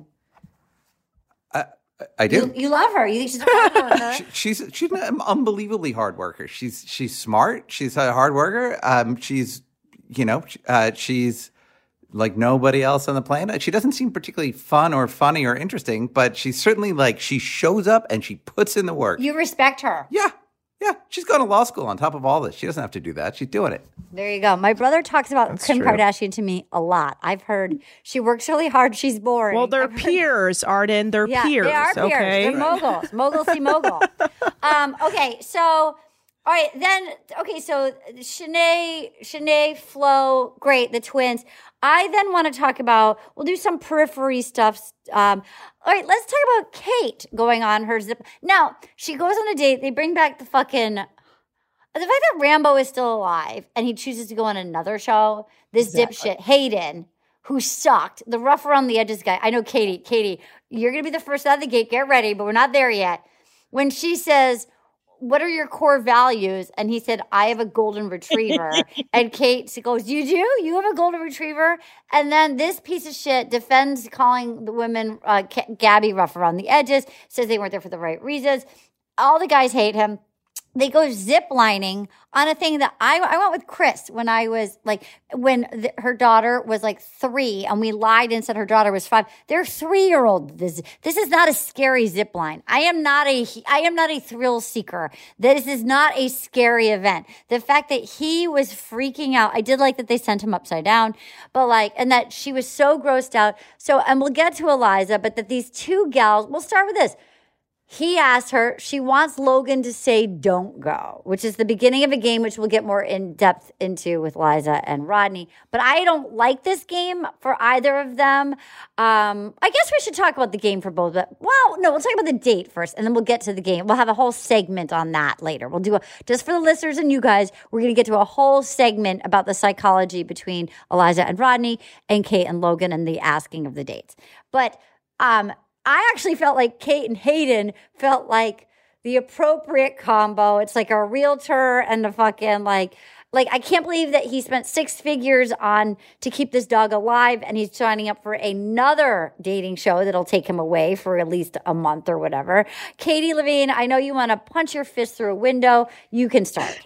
I do. You, you love her. You think she's a hard worker. She- she's she's an unbelievably hard worker. She's she's smart. She's a hard worker. Um, she's you know uh, she's like nobody else on the planet. She doesn't seem particularly fun or funny or interesting, but she's certainly like she shows up and she puts in the work. You respect her. Yeah, yeah. She's going to law school on top of all this. She doesn't have to do that. She's doing it. There you go. My brother talks about That's Kim true. Kardashian to me a lot. I've heard she works really hard. She's boring. Well, they're I've heard- peers, Arden. They're yeah, peers. they are peers. Okay. They're moguls. Mogul see mogul. um, okay, so all right, then okay, so Shanae, Shanae, Flo, great, the twins. I then want to talk about. We'll do some periphery stuff. Um, all right, let's talk about Kate going on her zip. Now she goes on a date. They bring back the fucking. The fact that Rambo is still alive and he chooses to go on another show, this Exactly. dipshit, Hayden, who sucked, the rough around the edges guy. I know Katie, Katie, you're going to be the first out of the gate. Get ready, but we're not there yet. When she says, what are your core values? And he said, I have a golden retriever. And Kate goes, you do? You have a golden retriever? And then this piece of shit defends calling the women uh, K- Gabby rough around the edges, says they weren't there for the right reasons. All the guys hate him. They go zip lining on a thing that I, I went with Chris when I was like, when the, her daughter was like three and we lied and said her daughter was five. They're three-year-old. This, this is not a scary zip line. I am not a, I am not a thrill seeker. This is not a scary event. The fact that he was freaking out, I did like that they sent him upside down, but like, and that she was so grossed out. So, and we'll get to Eliza, but that these two gals, we'll start with this. He asked her, she wants Logan to say don't go, which is the beginning of a game, which we'll get more in depth into with Liza and Rodney. But I don't like this game for either of them. Um, I guess we should talk about the game for both. But, well, no, we'll talk about the date first, and then we'll get to the game. We'll have a whole segment on that later. We'll do a, just for the listeners and you guys, we're going to get to a whole segment about the psychology between Eliza and Rodney and Kate and Logan and the asking of the dates. But, um, I actually felt like Kate and Hayden felt like the appropriate combo. It's like a realtor and the fucking like, like I can't believe that he spent six figures on to keep this dog alive and he's signing up for another dating show that'll take him away for at least a month or whatever. Katie Levine, I know you want to punch your fist through a window. You can start.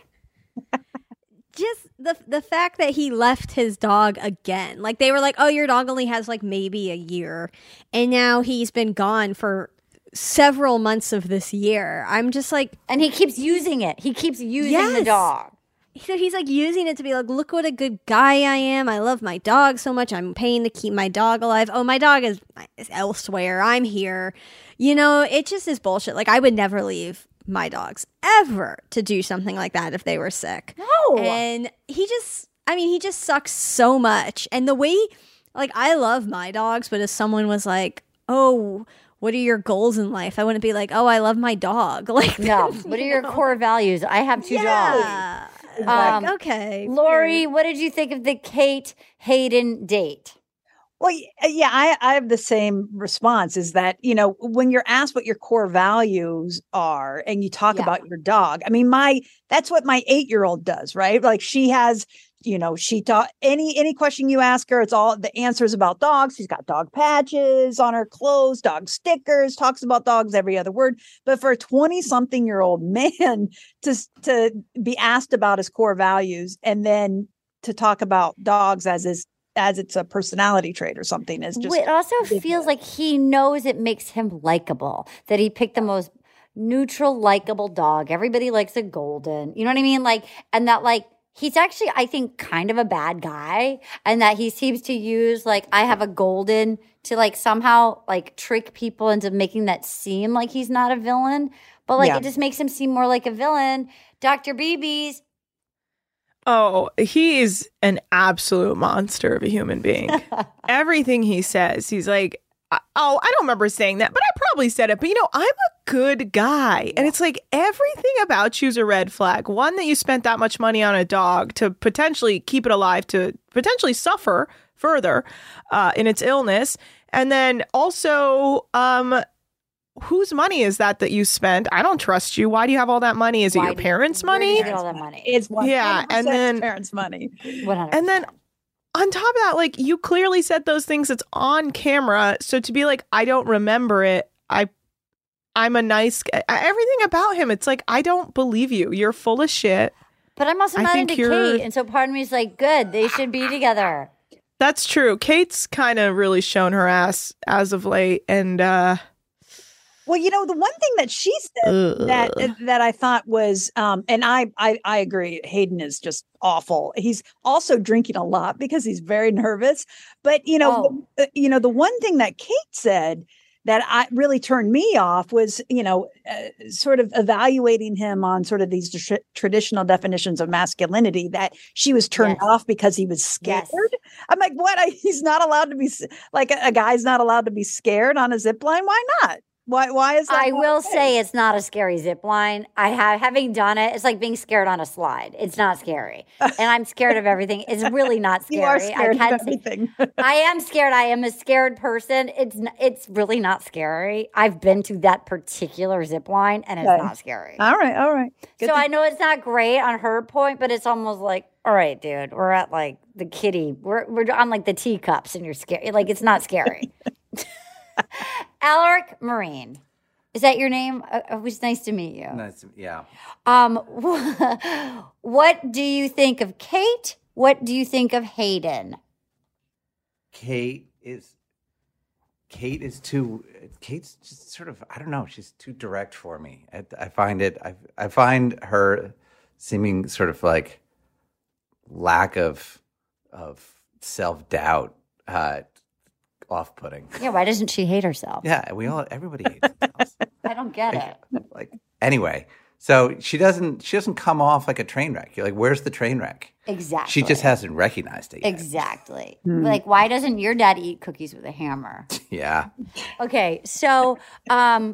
Just the the fact that he left his dog again. Like they were like, "Oh, your dog only has like maybe a year." And now he's been gone for several months of this year. I'm just like, and he keeps using it. He keeps using yes. the dog. So he's like using it to be like, "Look what a good guy I am. I love my dog so much. I'm paying to keep my dog alive. Oh, my dog is, is elsewhere. I'm here." You know, it just is bullshit. Like I would never leave my dogs ever to do something like that if they were sick. No. And he just, I mean, he just sucks so much. And the way, like, I love my dogs, but if someone was like, "Oh, what are your goals in life?" I wouldn't be like, "Oh, I love my dog." Like, no. What are your know? core values? I have two yeah. dogs. Like, Um, okay. Lori, what did you think of the Kate Hayden date? Well, yeah, I, I have the same response is that, you know, when you're asked what your core values are and you talk Yeah. about your dog, I mean, my, that's what my eight-year-old does, right? Like she has, you know, she taught any, any question you ask her, it's all the answers about dogs. She's got dog patches on her clothes, dog stickers, talks about dogs every other word. But for a twenty something year old man to, to be asked about his core values and then to talk about dogs as his as it's a personality trait or something is just it also feels like he knows it makes him likable, that he picked the most neutral, likable dog. Everybody likes a golden. You know what I mean? Like, and that like he's actually, I think, kind of a bad guy, and that he seems to use like I have a golden to like somehow like trick people into making that seem like he's not a villain. But like Yeah. it just makes him seem more like a villain. Doctor Beebe's. Oh, he is an absolute monster of a human being. Everything he says, he's like, oh, I don't remember saying that, but I probably said it. But, you know, I'm a good guy. And it's like everything about you's a red flag. One, that you spent that much money on a dog to potentially keep it alive, to potentially suffer further uh, in its illness. And then also, um, whose money is that that you spent? I don't trust you. Why do you have all that money? Is Why it your do- parents' where do money? you get all that money? It's one Yeah, and then parents' money. one hundred percent. And then on top of that, like you clearly said those things. It's on camera. So to be like, I don't remember it. I, I'm a nice guy. Everything about him, it's like I don't believe you. You're full of shit. But I'm also I not think into you're- Kate, and so part of me is like, good, they should be together. That's true. Kate's kind of really shown her ass as of late, and uh Well, you know, the one thing that she said that Ugh. that I thought was, um, and I, I I agree, Hayden is just awful. He's also drinking a lot because he's very nervous. But you know, the, uh, you know, the one thing that Kate said that I really turned me off was, you know, uh, sort of evaluating him on sort of these tr- traditional definitions of masculinity. That she was turned Yes. off because he was scared. I'm like, what? I, he's not allowed to be s- like a, a guy's not allowed to be scared on a zip line. Why not? Why? Why is that? I not will okay? say it's not a scary zip line. I have having done it. It's like being scared on a slide. It's not scary, and I'm scared of everything. It's really not scary. You are scared I've of had everything. I am scared. I am a scared person. It's n- it's really not scary. I've been to that particular zip line, and it's Okay. not scary. All right, all right. Good so to- I know it's not great on her point, but it's almost like, all right, dude, we're at like the kitty. We're we're on like the teacups, and you're scared. Like it's not scary. Alaric Marine. Is that your name? Uh, it was nice to meet you. Nice, yeah. Um, what do you think of Kate? What do you think of Hayden? Kate is Kate is too Kate's just sort of I don't know, she's too direct for me. I, I find it I I find her seeming sort of like lack of of self-doubt uh off-putting. Yeah, why doesn't she hate herself? Yeah, we all everybody hates themselves. I don't get it. Like anyway, so she doesn't she doesn't come off like a train wreck. You're like, where's the train wreck? Exactly. She just hasn't recognized it yet. Exactly. Like, why doesn't your dad eat cookies with a hammer? Yeah. Okay, so um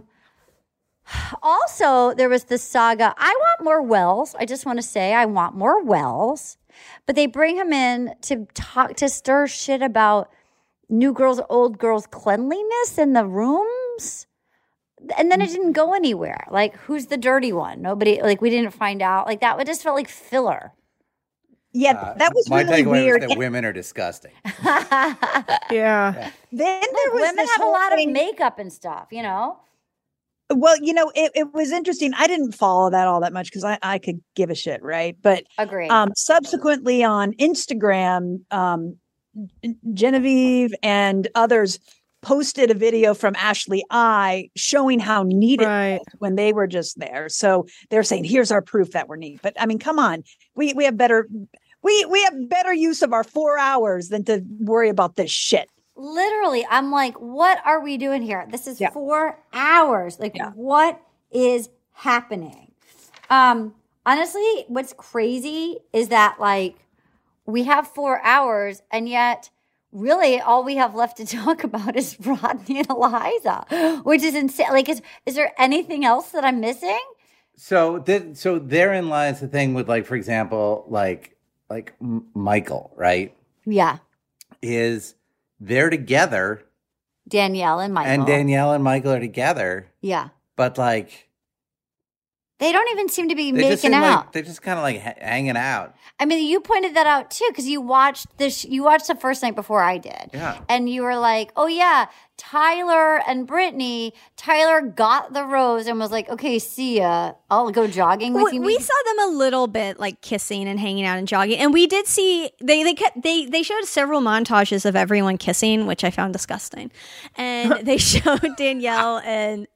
also there was this saga. I want more Wells. I just want to say I want more Wells. But they bring him in to talk to stir shit about new girls, old girls cleanliness in the rooms. And then it didn't go anywhere. Like, who's the dirty one? Nobody, like, we didn't find out. Like, that would just felt like filler. Yeah, Uh, that was my really takeaway weird. was that women are disgusting. yeah. Then there was Women this have a whole lot thing- of makeup and stuff, you know? Well, you know, it, it was interesting. I didn't follow that all that much because I, I could give a shit, right? But Agree. um, subsequently on Instagram, um, Genevieve and others posted a video from Ashley I showing how neat it was when they were just there. So they're saying, here's our proof that we're neat. But I mean, come on, we we have better we we have better use of our four hours than to worry about this shit. Literally, I'm like, what are we doing here? This is four hours. Like, what is happening? Um, honestly, what's crazy is that, like, we have four hours, and yet, really, all we have left to talk about is Rodney and Eliza, which is insane. Like, is is there anything else that I'm missing? So, th- so therein lies the thing with, like, for example, like, like M- Michael, right? Yeah. Is they're together. Danielle and Michael. And Danielle and Michael are together. Yeah. But like, they don't even seem to be they just making seem out. Like, they're just kind of like ha- hanging out. I mean, you pointed that out too because you watched this. You watched the first night before I did, Yeah. and you were like, "Oh yeah, Tyler and Brittany." Tyler got the rose and was like, "Okay, see ya. I'll go jogging with we, you." we saw them a little bit like kissing and hanging out and jogging, and we did see they they kept, they they showed several montages of everyone kissing, which I found disgusting, and they showed Danielle and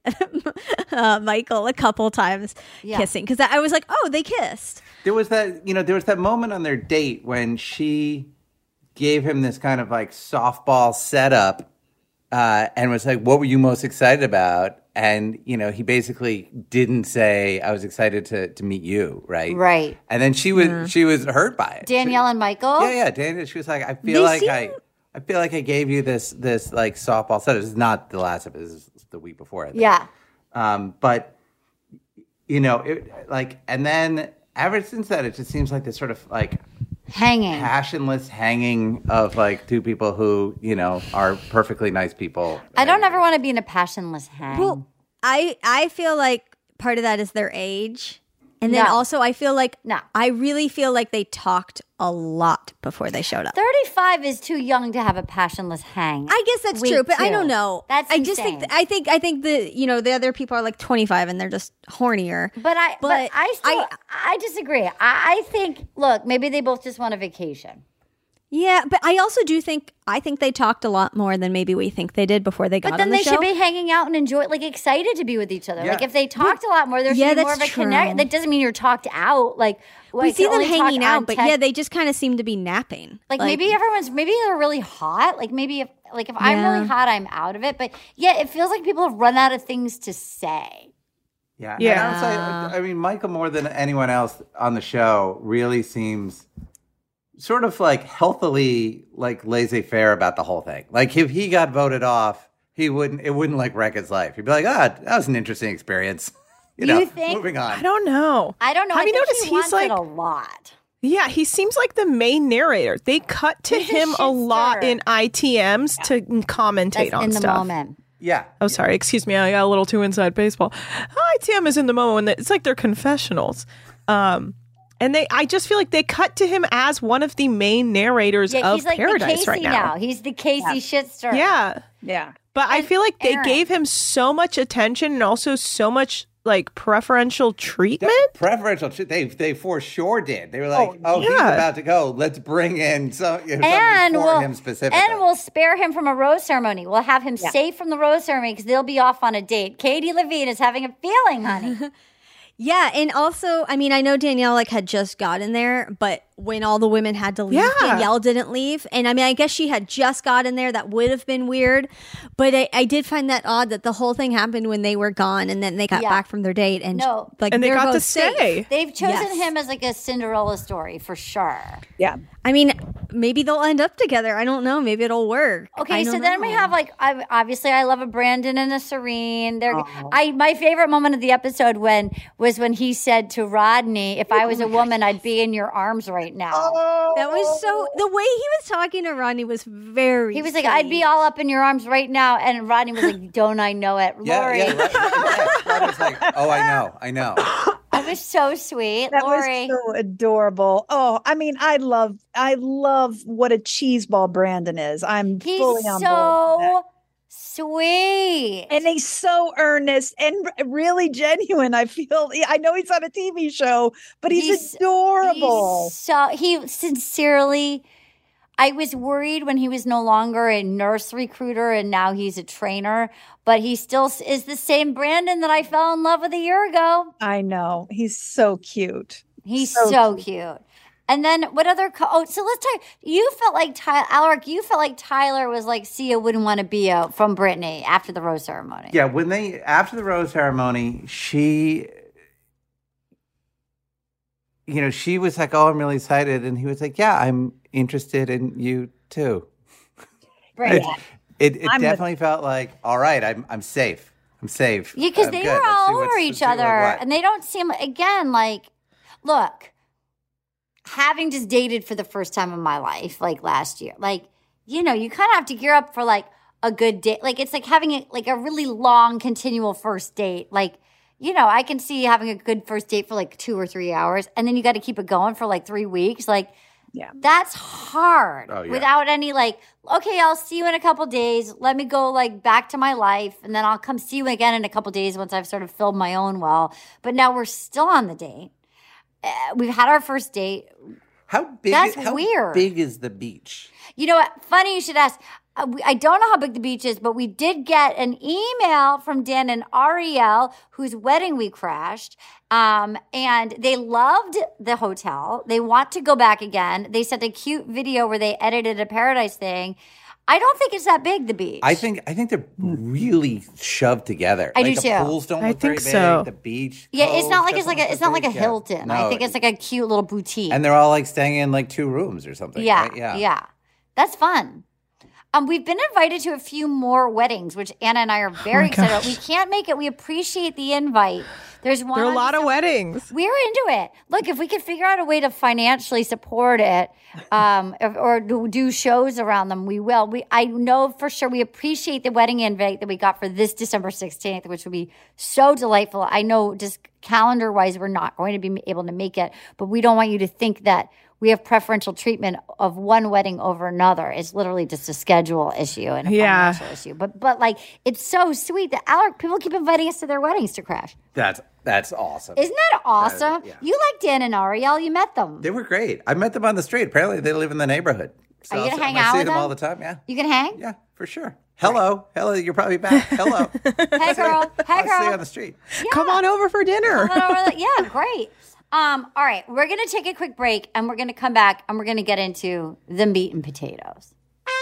uh, Michael a couple times Yeah. kissing because I was like, oh, they kissed. There was that, you know, there was that moment on their date when she gave him this kind of like softball setup uh, and was like, what were you most excited about? And, you know, he basically didn't say, I was excited to, to meet you, right? Right. And then she was Yeah. she was hurt by it. Danielle and Michael. Yeah, yeah. Danielle, she was like, I feel They like seem- I I feel like I gave you this this like softball setup. This is not the last episode, this is the week before, I think. Yeah. Um, but you know, it, like, and then ever since that, it just seems like this sort of like hanging, passionless hanging of like two people who you know are perfectly nice people. I don't ever want to be in a passionless hang. Well, I I feel like part of that is their age. And then No. also I feel like no. I really feel like they talked a lot before they showed up. thirty-five is too young to have a passionless hang. I guess that's Week true, but I two. don't know. That's I just think insane. th- I think I think the you know the other people are like twenty-five and they're just hornier. But I, but, But I still, I, disagree. I, I think, look, maybe they both just want a vacation. Yeah, but I also do think I think they talked a lot more than maybe we think they did before they got But then on the they show. should be hanging out and enjoy, like excited to be with each other. Yeah. Like if they talked a lot more, there should Yeah, be more of a that's connect. true. That doesn't mean you're talked out. Like we like, see you're them only talked hanging on out, but text. yeah, they just kind of seem to be napping. Like, maybe everyone's maybe they're really hot. Like maybe if like if I'm Yeah. really hot, I'm out of it. But yeah, it feels like people have run out of things to say. Yeah, Yeah. And I, would say, I mean, Michael more than anyone else on the show really seems sort of like healthily like laissez-faire about the whole thing. Like if he got voted off, he wouldn't. It wouldn't like wreck his life. He'd be like, ah, that was an interesting experience. You, You know, think- moving on. I don't know. I don't know. Have I you think noticed he he's wants like it a lot. Yeah, he seems like the main narrator. They cut to He's a him a, lot in I T Ms to commentate That's on in the stuff. moment. Yeah. Oh, sorry. Excuse me. I got a little too inside baseball. I T M is in the moment. When it's like their confessionals. Um, and they, I just feel like they cut to him as one of the main narrators Yeah, of he's like Paradise the Casey right now. now. He's the Casey shitstorm. Yeah. Yeah. But I feel like they Aaron. gave him so much attention and also so much like preferential treatment. Preferential. tr- They they for sure did. They were like, oh, he's yeah. about to go. Let's bring in some you know, And something for we'll, him specifically. and we'll spare him from a rose ceremony. We'll have him safe from the rose ceremony because they'll be off on a date. Katie Levine is having a feeling, honey. Yeah, and also, I mean, I know Danielle like had just gotten there, but when all the women had to leave, Yeah. Danielle didn't leave. And I mean, I guess she had just gotten there. That would have been weird. But I, I did find that odd that the whole thing happened when they were gone and then they got Yeah. back from their date. And No. like And they they're got to both safe. stay. They've chosen Yes. him as like a Cinderella story for sure. Yeah. I mean, maybe they'll end up together. I don't know. Maybe it'll work. Okay, I so don't then we know. have like I, obviously I love a Brandon and a Serene. They're I my favorite moment of the episode when was when he said to Rodney, "If I was a woman, I'd be in your arms right now." That was so. The way he was talking to Rodney was very. He was like, "I'd be all up in your arms right now," and Rodney was like, "Don't I know it, yeah, Lori?" yeah, right, right, right. It's like, oh, I know, I know. It was so sweet, That Lori. was so adorable. Oh, I mean, I love, I love what a cheeseball Brandon is. I'm He's fully on board. with that. so sweet, and he's so earnest and r- really genuine. I feel. I know he's on a T V show, but he's, He's- adorable. He's so he sincerely. I was worried when he was no longer a nurse recruiter and now he's a trainer, but he still s- is the same Brandon that I fell in love with a year ago. I know he's so cute. He's So so, cute. And then what other? Co- oh, so let's talk. You felt like Tyler, Alaric. You felt like Tyler was like Sia wouldn't want to be out from Brittany after the rose ceremony. Yeah, when they after the rose ceremony, she, you know, she was like, "Oh, I'm really excited," and he was like, "Yeah, I'm interested in you too." Right. It it I'm with- definitely felt like, all right, I'm I'm safe. I'm safe. Yeah, because I'm they good. were Let's all see over what's- let's each see what- other, what. and they don't seem again like. Look, having just dated for the first time in my life, like last year, like you know, you kind of have to gear up for like a good date. Like it's like having a, like a really long, continual first date. Like, you know, I can see having a good first date for like two or three hours, and then you got to keep it going for like three weeks. Like, yeah, that's hard Oh, yeah. without any like, okay, I'll see you in a couple days. Let me go like back to my life, and then I'll come see you again in a couple days once I've sort of filled my own well. But now we're still on the date. Uh, we've had our first date. How big? That's how weird. big is the beach? You know what? Funny you should ask. Uh, we, I don't know how big the beach is, but we did get an email from Dan and Ariel, whose wedding we crashed. Um, and they loved the hotel. They want to go back again. They sent a cute video where they edited a paradise thing. I don't think it's that big, the beach. I think I think they're really shoved together. I like do the too. pools don't I look very think big. so. The beach. Yeah, it's not Cove like it's like doesn't a it's look not like a big. Yeah. Hilton. No, I think it's like a cute little boutique. and they're all like staying in like two rooms or something. yeah, right? yeah, yeah, that's fun. Um, we've been invited to a few more weddings, which Anna and I are very Oh my excited about. gosh. We can't make it. We appreciate the invite. There's one. There are a on lot of December- weddings. We're into it. Look, if we could figure out a way to financially support it, um, or, or do, do shows around them, we will. We, I know for sure we appreciate the wedding invite that we got for this December sixteenth, which would be so delightful. I know just calendar wise, we're not going to be able to make it, but we don't want you to think that we have preferential treatment of one wedding over another. It's literally just a schedule issue and a Yeah. financial issue. But but like it's so sweet that Alec, people keep inviting us to their weddings to crash. That's that's awesome. Isn't that awesome? yeah. You like Dan and Ariel. You met them. They were great. I met them on the street. Apparently, they live in the neighborhood. So Are you gonna I'll- hang I out see with them them? all the time. Yeah, You can hang? yeah, for sure. Hello, hello. You're probably back. Hello. Hey, girl. Hey, I'll see you girl. on the street. Come on over for dinner. Come on over. Yeah, great. Um, all right, we're going to take a quick break, and we're going to come back, and we're going to get into the meat and potatoes.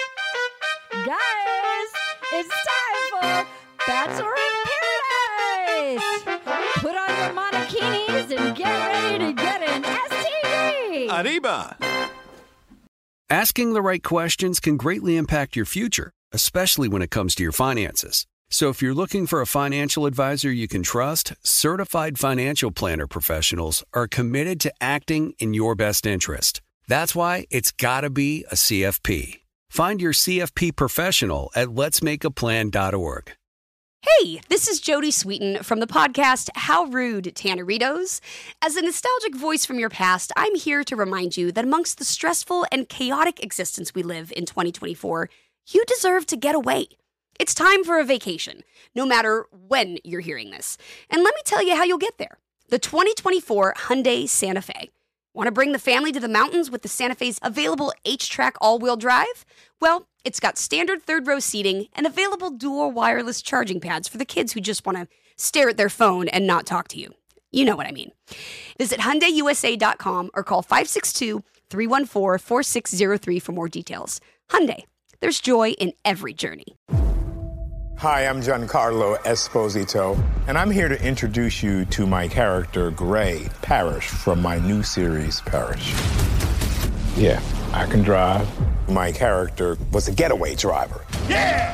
Guys, it's time for Bachelor in Paradise. Put on your monokinis and get ready to get an S T D. Arriba! Asking the right questions can greatly impact your future, especially when it comes to your finances. So if you're looking for a financial advisor you can trust, certified financial planner professionals are committed to acting in your best interest. That's why it's got to be a C F P. Find your C F P professional at lets make a plan dot org. Hey, this is Jodie Sweetin from the podcast How Rude, Tanneritos. As a nostalgic voice from your past, I'm here to remind you that amongst the stressful and chaotic existence we live in twenty twenty-four, you deserve to get away. It's time for a vacation, no matter when you're hearing this. And let me tell you how you'll get there. The twenty twenty-four Hyundai Santa Fe. Want to bring the family to the mountains with the Santa Fe's available H-Track all-wheel drive? Well, it's got standard third-row seating and available dual wireless charging pads for the kids who just want to stare at their phone and not talk to you. You know what I mean. Visit Hyundai U S A dot com or call five six two, three one four, four six zero three for more details. Hyundai, there's joy in every journey. Hi, I'm Giancarlo Esposito, and I'm here to introduce you to my character, Gray Parrish, from my new series, Parrish. Yeah, I can drive. My character was a getaway driver. Yeah!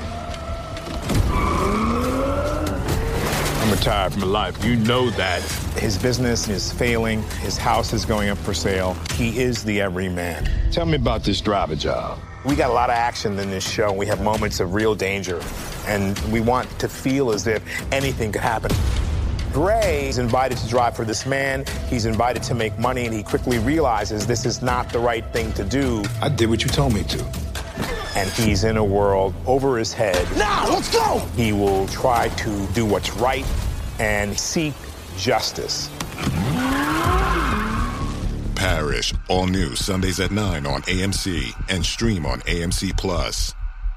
I'm retired from life. You know that. His business is failing. His house is going up for sale. He is the everyman. Tell me about this driver job. We got a lot of action in this show. We have moments of real danger, and we want to feel as if anything could happen. Gray is invited to drive for this man. He's invited to make money, and he quickly realizes this is not the right thing to do. I did what you told me to. And he's in a world over his head. Now, let's go! He will try to do what's right and seek justice. Parrish, all new Sundays at nine on A M C and stream on A M C Plus.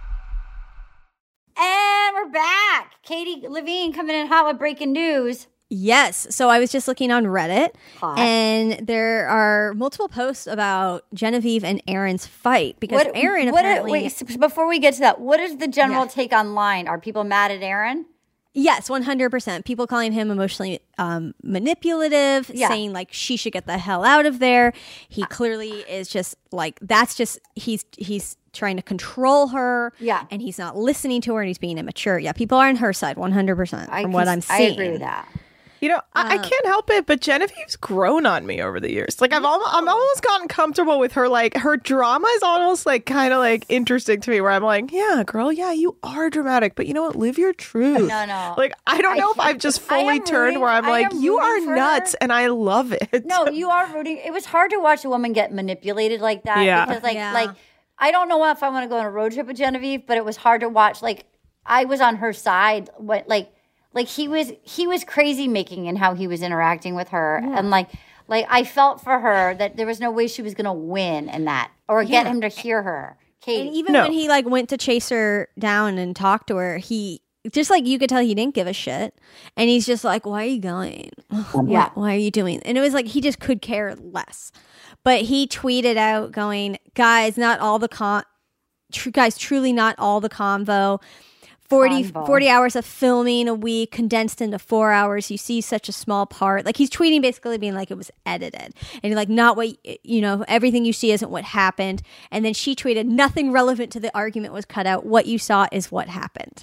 And we're back. Katie Levine coming in hot with breaking news. Yes. So I was just looking on Reddit, Hot. and there are multiple posts about Genevieve and Aaron's fight because What- Aaron what- apparently. wait, s- before we get to that, what is the general Yeah. take online? Are people mad at Aaron? Yes, one hundred percent. People calling him emotionally um, manipulative, Yeah. saying like she should get the hell out of there. He clearly is just like, that's just, he's he's trying to control her. Yeah. And he's not listening to her and he's being immature. Yeah, people are on her side one hundred percent I from what can- I'm seeing. I agree with that. You know, I, I Uh, can't help it, but Genevieve's grown on me over the years. Like I've almost, I'm almost gotten comfortable with her. Like her drama is almost like kind of like interesting to me. Where I'm like, yeah, girl, yeah, you are dramatic, but you know what? Live your truth. No, no. Like I don't I know if can't- I've just I am fully turned rooting- where I'm I like, am you are rooting for nuts, her. and I love it. No, you are rooting. It was hard to watch a woman get manipulated like that. Yeah. Because like Yeah. like I don't know if I want to go on a road trip with Genevieve, but it was hard to watch. Like I was on her side. What like like he was he was crazy making in how he was interacting with her, and like like I felt for her that there was no way she was going to win in that or get Yeah. him to hear her. Katie. And even when he like went to chase her down and talk to her, he just like you could tell he didn't give a shit, and he's just like, "Why are you going? Yeah. Why, why are you doing?" And it was like he just could care less. But he tweeted out, going, "Guys, not all the con, tr- guys, truly not all the convo." forty, Convo. forty hours of filming a week condensed into four hours. You see such a small part. Like he's tweeting basically being like it was edited. And like not what, you know, everything you see isn't what happened. And then she tweeted nothing relevant to the argument was cut out. What you saw is what happened.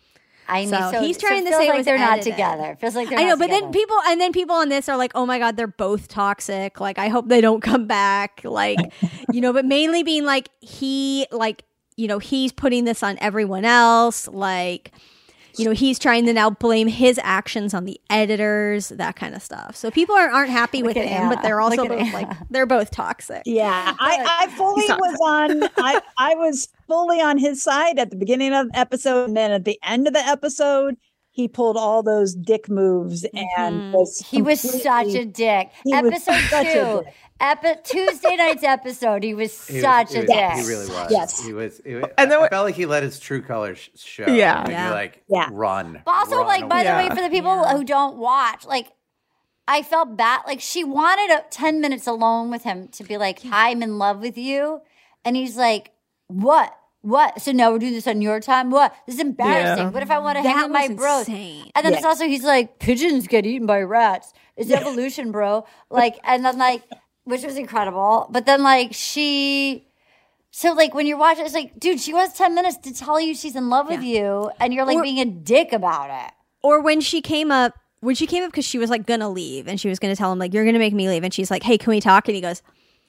I So, know. So he's trying so it to feels say it like was they're not edited. together. It feels like they're I know, not but together. then people and then people on this are like, oh my God, they're both toxic. Like, I hope they don't come back. Like, you know, but mainly being like he like, you know, he's putting this on everyone else. Like, you know, he's trying to now blame his actions on the editors, that kind of stuff. So people aren't aren't happy with at him, but Anna. they're also Look at both Anna. like they're both toxic. Yeah, I, I fully was on. I I was fully on his side at the beginning of the episode, and then at the end of the episode, he pulled all those dick moves and was He was completely- such a dick. He was Episode such a two, dick. epi- Tuesday night's episode. He was He was- such he a was- dick. He really was. Yes. He was. He was And then I what- felt like he let his true colors sh- show. Yeah. Like, Yeah. You're like, Yeah. run. But also, run like, by away. the way, for the people who don't watch, like, I felt bad. Like, she wanted a, ten minutes alone with him to be like, I'm in love with you. And he's like, what? What? So now we're doing this on your time? What? This is embarrassing. Yeah. What if I want to hang That with my was bros? insane. And then Yeah. it's also, he's like, pigeons get eaten by rats. It's evolution, bro. Like, and then, like, which was incredible. But then, like, she. So, like, when you're watching, it's like, dude, she wants ten minutes to tell you she's in love with you, and you're, like, Or- being a dick about it. Or when she came up, when she came up because she was like gonna leave and she was gonna tell him like you're gonna make me leave, and she's like, hey, can we talk? And he goes,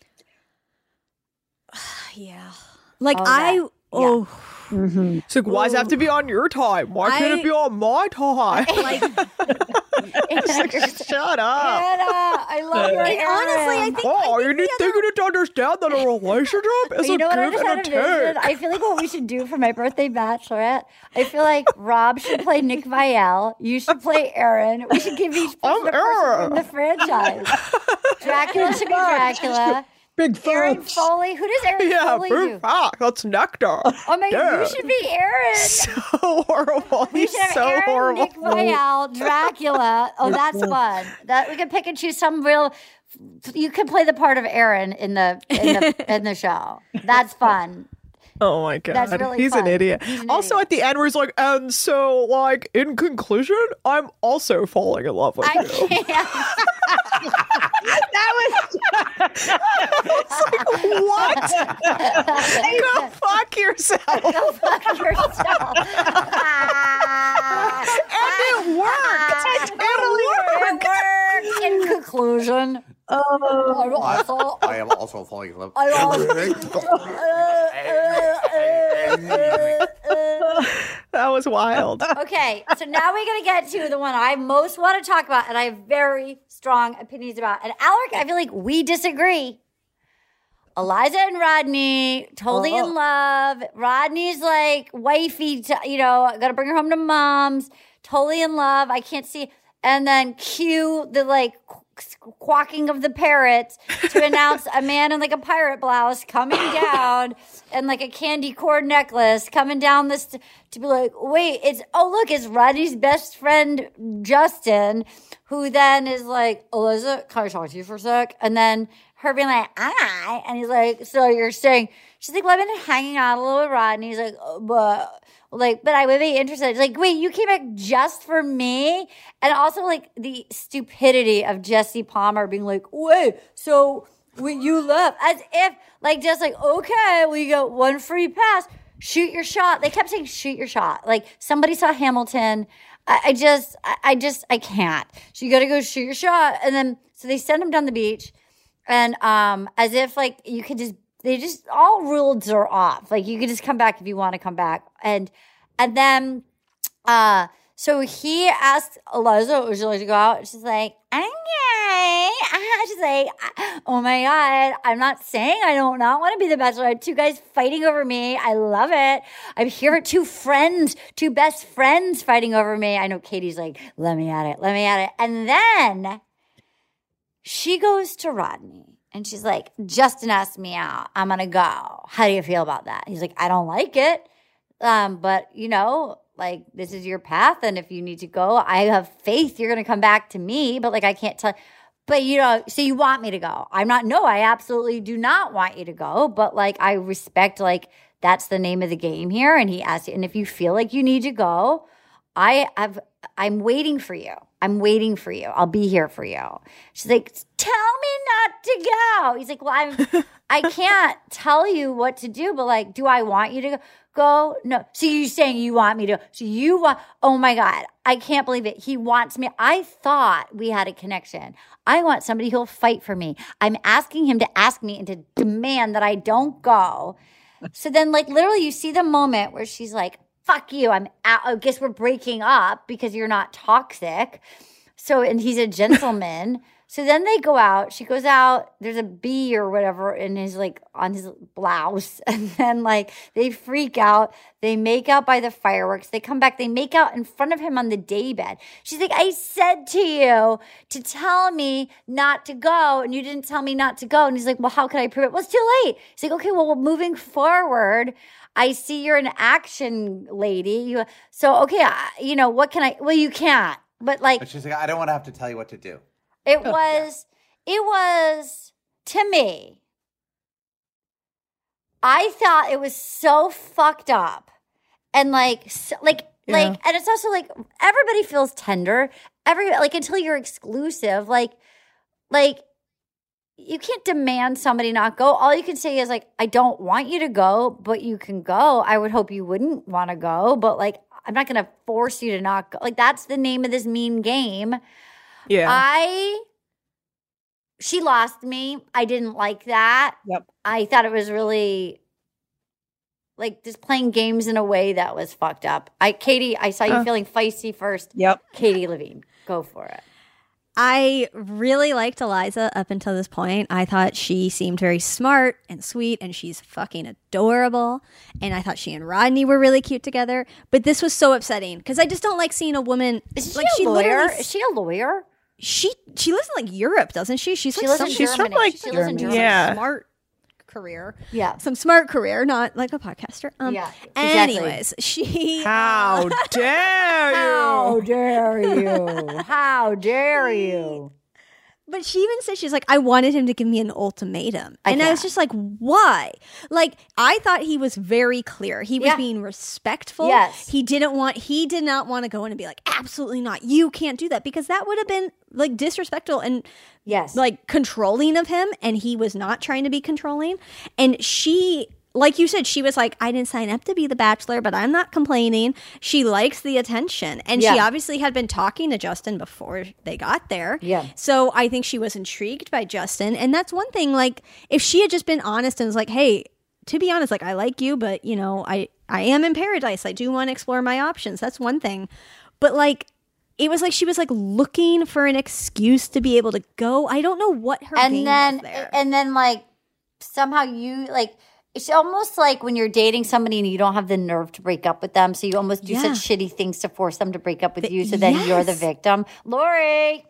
yeah, like Oh, I that- oh It's like, why does it have to be on your time? Why can't I- it be on my time? like It's like, shut up. Anna, I love your and honestly, I think Oh, I you think need the other- to to understand that a relationship is you a know what I give just had and a a vision? take. I feel like what we should do for my birthday bachelorette. I feel like Rob should play Nick Vial. You should play Aaron. We should give each I'm person a person Aaron. from the franchise. Dracula should be Dracula. Big Aaron facts. Foley. Who does Aaron Yeah, Foley big do? fact. That's nectar. Oh my god, you Dude. should be Aaron. So horrible. We He's should have so Aaron, horrible. Nick Vial, Dracula. Oh, that's fun. That we can pick and choose some real. You can play the part of Aaron in the in the in the show. That's fun. Oh my god, That's really he's fun. an idiot. He's an also, idiot. at the end, where he's like, and so, like, in conclusion, I'm also falling in love with I you. can't. That was It's like, what? Go fuck yourself. Go fuck yourself. And it worked. It totally worked. It worked. In conclusion, oh, I'm also. I am also falling in love. I also. That was wild. Okay, so now we're going to get to the one I most want to talk about and I have very strong opinions about. And Alec, I feel like we disagree. Eliza and Rodney, totally in love. Rodney's like wifey, to, you know, got to bring her home to mom's. Totally in love. I can't see. And then cue the like qu- quacking of the parrots to announce a man in like a pirate blouse coming down and like a candy corn necklace coming down this t- to be like, wait, it's, oh, look, it's Rodney's best friend, Justin, who then is like, Eliza, can I talk to you for a sec? And then her being like, I, and he's like, so you're saying, she's like, well, I've been hanging out a little with Rodney. He's like, oh, but, like, but I would be interested. It's like, wait, you came back just for me? And also, like, the stupidity of Jesse Palmer being like, wait, so wait, you left. As if, like, just like, okay, well, you got one free pass. Shoot your shot. They kept saying, shoot your shot. Like, somebody saw Hamilton. I, I just, I, I just, I can't. So you got to go shoot your shot. And then, so they send him down the beach. And um, as if like you could just, they just, all rules are off. Like you could just come back if you want to come back. And, and then, uh, so he asked Eliza, would you like to go out? She's like, okay. She's like, oh my God, I'm not saying I don't not want to be the bachelorette. Two guys fighting over me. I love it. I'm here with two friends, two best friends fighting over me. I know Katie's like, let me at it, let me at it. And then she goes to Rodney and she's like, Justin asked me out. I'm going to go. How do you feel about that? He's like, I don't like it. Um, but, you know, like, this is your path. And if you need to go, I have faith you're going to come back to me. But, like, I can't tell. But, you know, so you want me to go. I'm not, no, I absolutely do not want you to go. But, like, I respect, like, that's the name of the game here. And he asked you, and if you feel like you need to go, I have, I'm waiting for you. I'm waiting for you. I'll be here for you. She's like, tell me not to go. He's like, well, I'm, I can't tell you what to do, but like, do I want you to go? Go? No. So you're saying you want me to, so you want, oh my God, I can't believe it. He wants me. I thought we had a connection. I want somebody who'll fight for me. I'm asking him to ask me and to demand that I don't go. So then like literally you see the moment where she's like, fuck you, I'm out. I guess we're breaking up because you're not toxic. So, and he's a gentleman. So then they go out. She goes out. There's a bee or whatever in his, like, on his blouse. And then, like, they freak out. They make out by the fireworks. They come back. They make out in front of him on the daybed. She's like, I said to you to tell me not to go, and you didn't tell me not to go. And he's like, well, how could I prove it? Well, it's too late. He's like, okay, well, moving forward, I see you're an action lady. You, so, okay, I, you know, what can I, well, you can't. But, like. But she's like, I don't want to have to tell you what to do. It was, it was, to me, I thought it was so fucked up. And like, so, like, yeah. like, and it's also like, everybody feels tender. Every, like, until you're exclusive, like, like, you can't demand somebody not go. All you can say is like, I don't want you to go, but you can go. I would hope you wouldn't want to go, but like, I'm not going to force you to not go. Like, that's the name of this mean game. Yeah. I, she lost me. I didn't like that. Yep. I thought it was really, like, just playing games in a way that was fucked up. I, Katie, I saw you uh, feeling feisty first. Yep. Katie Levine, go for it. I really liked Eliza up until this point. I thought she seemed very smart and sweet, and she's fucking adorable. And I thought she and Rodney were really cute together. But this was so upsetting because I just don't like seeing a woman. Is she like, a she lawyer? Is she a lawyer? She she lives in like Europe, doesn't she? She's she like lives some, in she's Germany. from like she lives in Germany. yeah. smart career. Yeah. Some smart career, not like a podcaster. Um, yeah. Anyways, she. How dare you? How dare you? How dare you? But she even said, she's like, I wanted him to give me an ultimatum. I and can't. I was just like, why? Like, I thought he was very clear. He was Yeah. being respectful. Yes. He didn't want, he did not want to go in and be like, absolutely not. You can't do that. Because that would have been like disrespectful and yes, like controlling of him. And he was not trying to be controlling. And she, like you said, she was like, I didn't sign up to be the bachelor, but I'm not complaining. She likes the attention. And Yeah. she obviously had been talking to Justin before they got there. Yeah. So I think she was intrigued by Justin. And that's one thing, like, if she had just been honest and was like, hey, to be honest, like, I like you, but, you know, I, I am in paradise. I do want to explore my options. That's one thing. But, like, it was like she was, like, looking for an excuse to be able to go. I don't know what her and game then was there. and then like somehow you like. It's almost like when you're dating somebody and you don't have the nerve to break up with them. So you almost do Yeah. such shitty things to force them to break up with you. So then you're the yes. victim. Lori.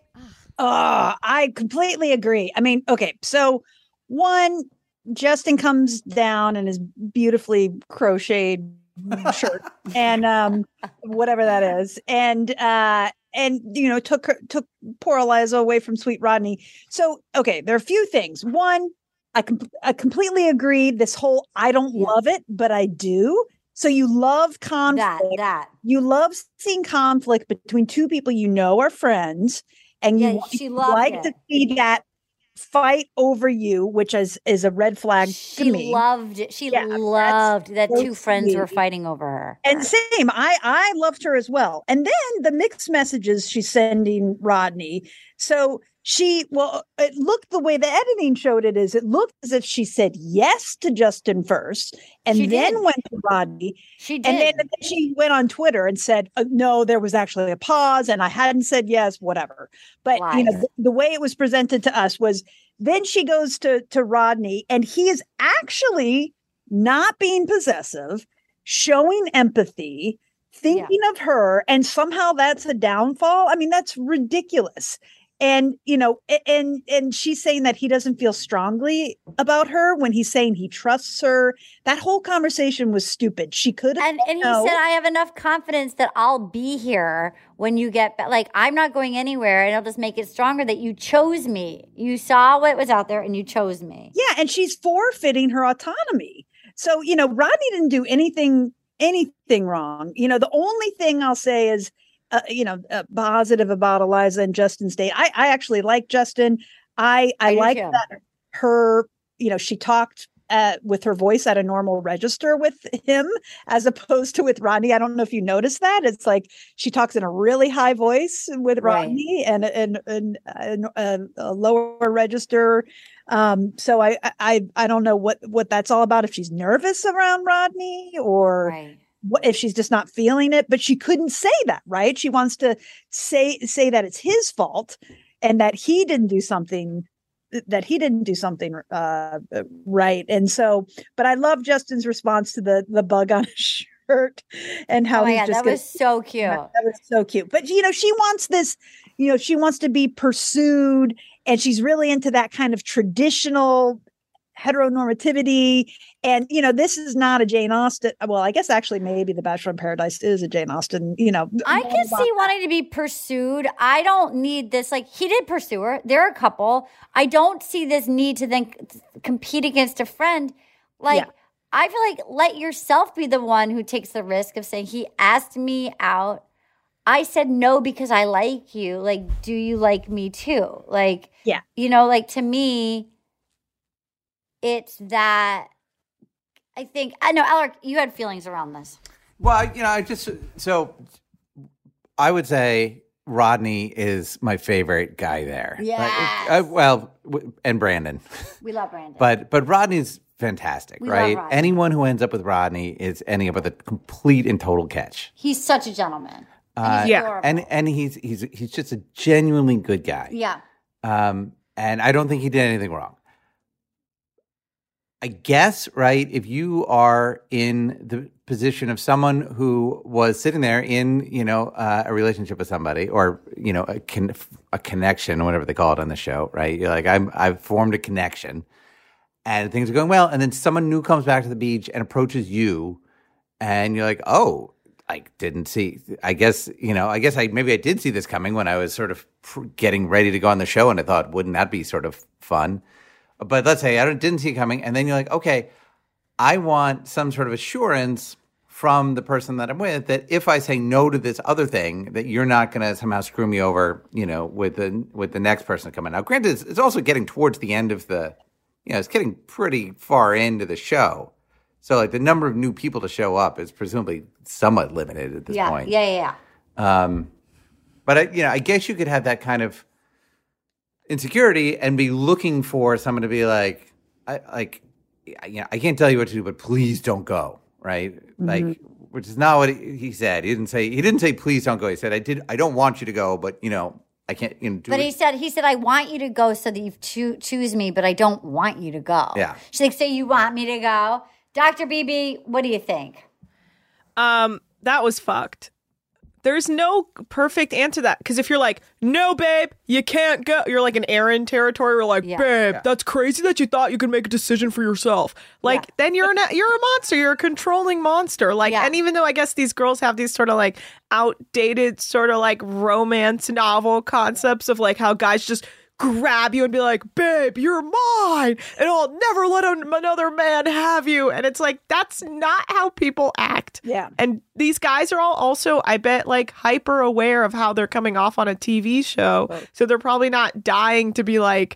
Oh, I completely agree. I mean, okay. So one, Justin comes down in his beautifully crocheted shirt and um, whatever that is. And, uh, and, you know, took her, took poor Eliza away from sweet Rodney. So, okay, there are a few things. One, I, com- I completely agree. This whole, I don't Yeah. love it, but I do. So you love conflict. That, that. You love seeing conflict between two people you know are friends. And you, Yeah, want- she you loved like it. to see that fight over you, which is is a red flag She to me. loved it. She Yeah, loved that so two friends were sweet. fighting over her. And same, I I loved her as well. And then the mixed messages she's sending Rodney. So she, well, it looked the way the editing showed it is it looked as if she said yes to Justin first and She then did. went to Rodney. She And then, did. then she went on Twitter and said, uh, no, there was actually a pause and I hadn't said yes, whatever. But you know, Lies. the, the way it was presented to us was then she goes to to Rodney and he is actually not being possessive, showing empathy, thinking of her, and somehow that's a downfall. I mean, that's ridiculous. And you know, a- and and she's saying that he doesn't feel strongly about her when he's saying he trusts her. That whole conversation was stupid. She could have And and he no. said, I have enough confidence that I'll be here when you get back. Like, I'm not going anywhere, and I'll just make it stronger that you chose me. You saw what was out there, and you chose me. Yeah, and she's forfeiting her autonomy. So, you know, Rodney didn't do anything anything wrong. You know, the only thing I'll say is, uh, you know, uh, positive about Eliza and Justin's date. I, I actually like Justin. I I, I do like too. that her, you know, she talked uh, with her voice at a normal register with him as opposed to with Rodney. I don't know if you noticed that. It's like she talks in a really high voice with Right. Rodney and and, and, and uh, a lower register. Um, so I, I I don't know what what that's all about. If she's nervous around Rodney or Right. what if she's just not feeling it, but she couldn't say that, right? She wants to say say that it's his fault and that he didn't do something that he didn't do something uh, right. And so, but I love Justin's response to the the bug on his shirt and how Oh my he's God, just that gonna- was so cute. that was so cute. But you know, she wants this, you know, she wants to be pursued and she's really into that kind of traditional heteronormativity. And, you know, this is not a Jane Austen. Well, I guess actually maybe The Bachelor in Paradise is a Jane Austen, you know. I can see wanting to be pursued. I don't need this. Like, he did pursue her. They're a couple. I don't see this need to then c- compete against a friend. Like, Yeah. I feel like let yourself be the one who takes the risk of saying, he asked me out. I said no because I like you. Like, do you like me too? Like, Yeah. you know, like to me, it's that. I think, I know, Alec, you had feelings around this. Well, you know, I just so I would say Rodney is my favorite guy there. Yes. Like, uh, well, w- and Brandon, We love Brandon. but but Rodney's fantastic, We love right? Rodney. Anyone who ends up with Rodney is ending up with a complete and total catch. He's such a gentleman. And Uh, he's Yeah. adorable. and and he's he's he's just a genuinely good guy. Yeah. Um, and I don't think he did anything wrong. I guess, right, if you are in the position of someone who was sitting there in, you know, uh, a relationship with somebody or, you know, a, con- a connection or whatever they call it on the show, right? You're like, I'm, I've formed a connection and things are going well. And then someone new comes back to the beach and approaches you and you're like, oh, I didn't see, I guess, you know, I guess I, maybe I did see this coming when I was sort of pr- getting ready to go on the show and I thought, wouldn't that be sort of fun? But let's say I don't, didn't see it coming. And then you're like, okay, I want some sort of assurance from the person that I'm with that if I say no to this other thing, that you're not going to somehow screw me over, you know, with the with the next person coming. Now, granted, it's, it's also getting towards the end of the, you know, it's getting pretty far into the show. So like the number of new people to show up is presumably somewhat limited at this yeah. point. Yeah, yeah, yeah. Um, but I, you know, I guess you could have that kind of insecurity and be looking for someone to be like, I, like, you know, I can't tell you what to do, but please don't go, right? Mm-hmm. Like, which is not what he, he said. He didn't say he didn't say please don't go. He said I did. I don't want you to go, but you know, I can't. You know, do But it. he said, he said, I want you to go so that you choo- choose me, but I don't want you to go. Yeah. She's like, so you want me to go? Doctor B B, what do you think? Um, that was fucked. There's no perfect answer to that. Because if you're like, no, babe, you can't go. You're like in Aaron territory. We're like, Yeah. babe, Yeah. that's crazy that you thought you could make a decision for yourself. Like, Yeah. then you're an, you're a monster. You're a controlling monster. Like, Yeah. and even though I guess these girls have these sort of like outdated sort of like romance novel concepts of like how guys just grab you and be like, babe, you're mine, and I'll never let an- another man have you. And it's like, that's not how people act. Yeah. And these guys are all also, I bet, like hyper aware of how they're coming off on a T V show. So they're probably not dying to be like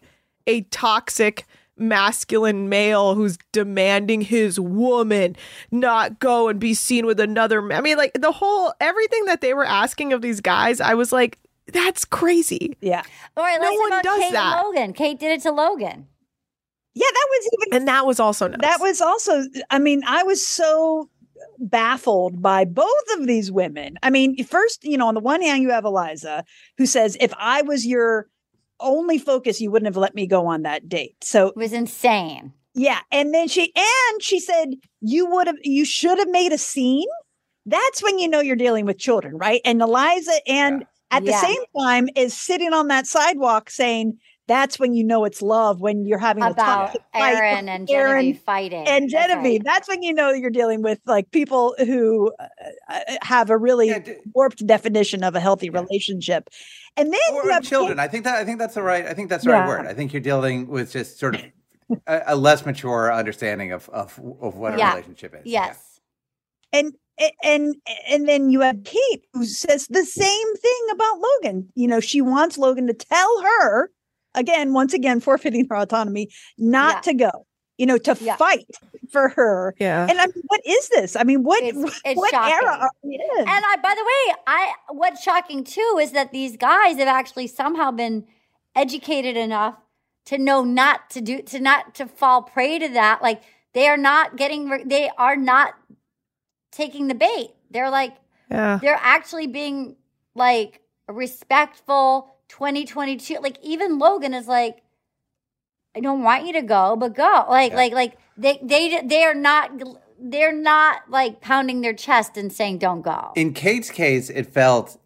a toxic masculine male who's demanding his woman not go and be seen with another man. I mean, like the whole everything that they were asking of these guys, I was like, that's crazy. Yeah. All right, no let's one about does Kate that. And Logan. Kate did it to Logan. Yeah, that was even, and that was also nuts. That was also. I mean, I was so baffled by both of these women. I mean, first, you know, on the one hand, you have Eliza, who says, "If I was your only focus, you wouldn't have let me go on that date." So it was insane. Yeah, and then she and she said, "You would have, you should have made a scene." That's when you know you're dealing with children, right? And Eliza, and yeah. at the Yeah. same time, is sitting on that sidewalk saying, "That's when you know it's love, when you're having About a fight Aaron with and Aaron Genevieve fighting. and That's Genevieve. right. That's when you know you're dealing with like people who uh, have a really warped definition of a healthy relationship." And then Or you have children. I think that I think that's the right. I think that's the Yeah. right word. I think you're dealing with just sort of a, a less mature understanding of of, of what a Yeah. relationship is. Yes. And and and then you have Kate, who says the same thing about Logan. You know, she wants Logan to tell her again, once again, forfeiting her autonomy, not Yeah. to go. You know, to Yeah. fight for her. Yeah. And I mean, what is this? I mean, what It's, it's what shocking. era are we in? And I, by the way, I what's shocking too is that these guys have actually somehow been educated enough to know not to do to not to fall prey to that. Like they are not getting, they are not taking the bait. They're like, Yeah. they're actually being like respectful. twenty twenty-two, like even Logan is like, I don't want you to go, but go. Like, Yeah. like, like they, they, they are not, they're not like pounding their chest and saying, don't go. In Kate's case, it felt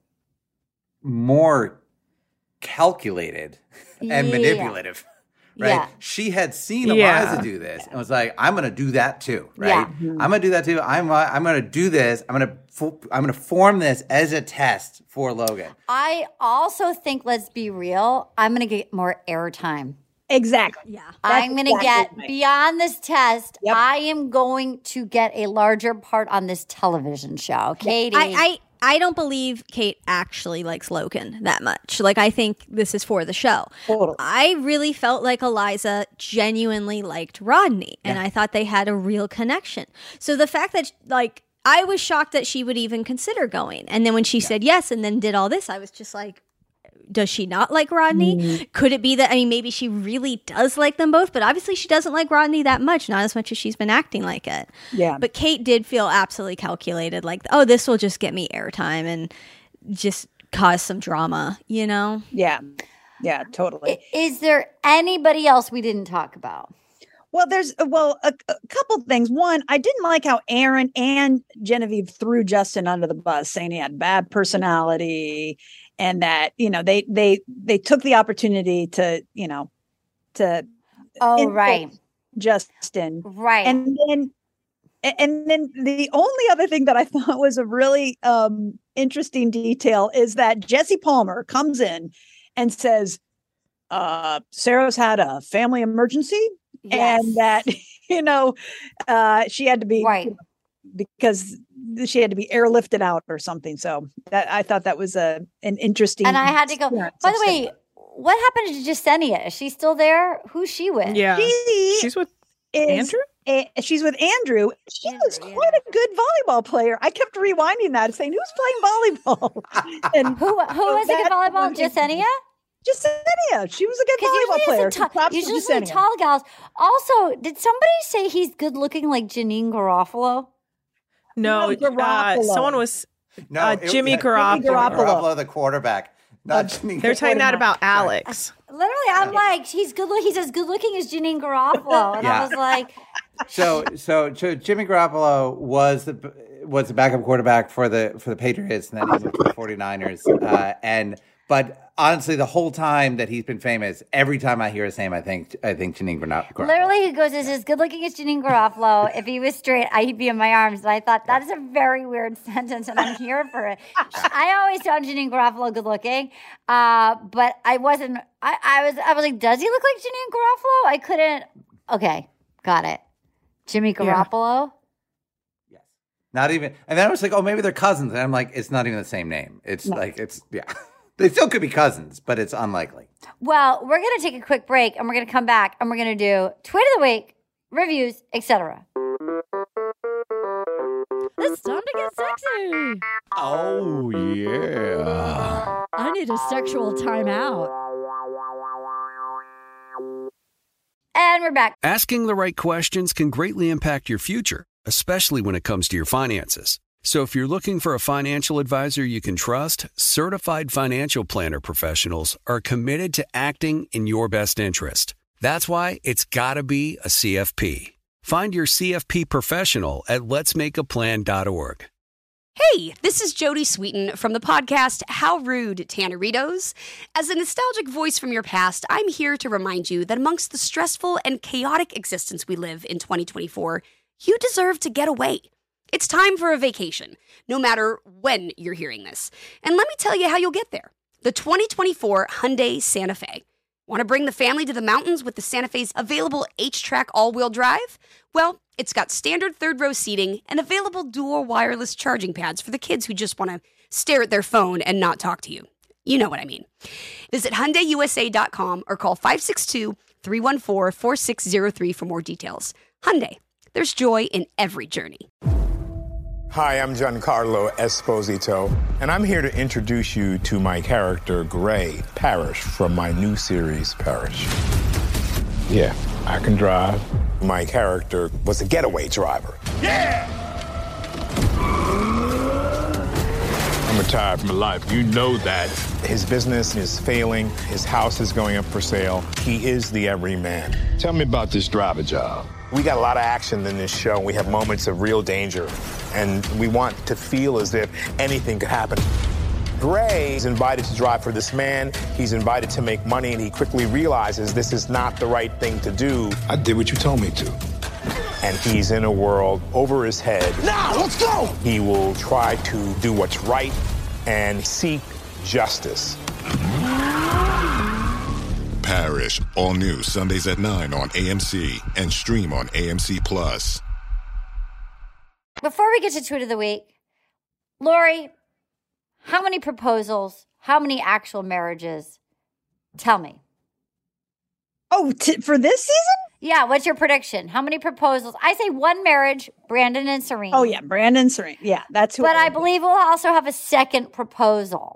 more calculated and Yeah. manipulative. Right? Yeah. She had seen Yeah. Eliza do this and was like, "I'm going to do that too." Right? Yeah. I'm going to do that too. I'm uh, I'm going to do this. I'm going to fo- I'm going to form this as a test for Logan. I also think, let's be real, I'm going to get more airtime. Exactly. Yeah. I'm going to exactly get right. beyond this test. Yep. I am going to get a larger part on this television show. Katie. I, I I don't believe Kate actually likes Logan that much. Like, I think this is for the show. Totally. I really felt like Eliza genuinely liked Rodney, and I thought they had a real connection. So the fact that, like, I was shocked that she would even consider going. And then when she said yes and then did all this, I was just like, does she not like Rodney? Mm-hmm. Could it be that, I mean, maybe she really does like them both, but obviously she doesn't like Rodney that much, not as much as she's been acting like it. Yeah. But Kate did feel absolutely calculated, like, oh, this will just get me airtime and just cause some drama, you know? Yeah. Yeah, totally. Is there anybody else we didn't talk about? Well, there's well a, a couple things. One, I didn't like how Aaron and Genevieve threw Justin under the bus, saying he had bad personality, and that you know they they they took the opportunity to you know to Oh, insult right. Justin, Right. and then and then the only other thing that I thought was a really um, interesting detail is that Jesse Palmer comes in and says, uh, "Sarah's had a family emergency." Yes. And that, you know, uh, she had to be Right. because she had to be airlifted out or something. So that I thought that was a an interesting. And I had to go. appearance By of the way, Sarah. what happened to Jasenia? Is she still there? Who's she with? Yeah. She She's with is Andrew? a- she's with Andrew. She Andrew, was quite a good volleyball player. I kept rewinding that, saying, "Who's playing volleyball?" and Who who was a good that volleyball? one- Jasenia? Jasenia. She was a good Because volleyball usually, player. it's a ta- Props to usually Jasenia. tall gals. Also, did somebody say he's good looking like Janine Garofalo? No, No, uh, Garoppolo. someone was No, uh, it- Jimmy yeah, Garoppolo. Garoppolo. Garoppolo, the quarterback. Not Janine They're saying that about Alex. Literally, I'm like, he's good. Look, he's as good looking as Janine Garofalo, and I Yeah. was like, So, so, so Jimmy Garoppolo was the was the backup quarterback for the for the Patriots, and then he moved to the 49ers. Uh, and but honestly, the whole time that he's been famous, every time I hear his name, I think I think Janine Garoppolo. literally, he goes, "Is as good looking as Janine Garofalo? If he was straight, I'd be in my arms." And I thought that is a very weird sentence, and I'm here for it. I always found Janine Garofalo good looking, uh, but I wasn't. I, I was. I was like, does he look like Janine Garofalo? I couldn't. Okay, got it. Jimmy Garoppolo. Not even, and then I was like, oh, maybe they're cousins, and I'm like, it's not even the same name. It's like it's yeah. They still could be cousins, but it's unlikely. Well, we're going to take a quick break, and we're going to come back, and we're going to do Tweet of the Week, reviews, et cetera. It's time to get sexy. Oh, yeah. I need a sexual timeout. And we're back. Asking the right questions can greatly impact your future, especially when it comes to your finances. So if you're looking for a financial advisor you can trust, certified financial planner professionals are committed to acting in your best interest. That's why it's got to be a C F P. Find your C F P professional at lets make a plan dot org. Hey, this is Jodie Sweetin from the podcast How Rude, Tanneritos. As a nostalgic voice from your past, I'm here to remind you that amongst the stressful and chaotic existence we live in twenty twenty-four, you deserve to get away. It's time for a vacation, no matter when you're hearing this. And let me tell you how you'll get there. The twenty twenty-four Hyundai Santa Fe. Want to bring the family to the mountains with the Santa Fe's available H-Track all-wheel drive? Well, it's got standard third-row seating and available dual wireless charging pads for the kids who just want to stare at their phone and not talk to you. You know what I mean. Visit Hyundai U S A dot com or call five six two, three one four, four six zero three for more details. Hyundai, there's joy in every journey. Hi, I'm Giancarlo Esposito, and I'm here to introduce you to my character, Gray Parrish, from my new series, Parrish. Yeah, I can drive. My character was a getaway driver. Yeah! I'm retired from life. You know that. His business is failing. His house is going up for sale. He is the everyman. Tell me about this driver job. We got a lot of action in this show. We have moments of real danger, and we want to feel as if anything could happen. Gray is invited to drive for this man. He's invited to make money, and he quickly realizes this is not the right thing to do. I did what you told me to. And he's in a world over his head. Now, let's go! He will try to do what's right and seek justice. Parrish, all new Sundays at nine on A M C and stream on A M C Plus. Before we get to Tweet of the Week, Lori, how many proposals, how many actual marriages? Tell me. Oh, t- for this season? Yeah, what's your prediction? How many proposals? I say one marriage, Brandon and Serene. Oh, yeah, Brandon and Serene. Yeah, that's who. But I believe we'll also have a second proposal.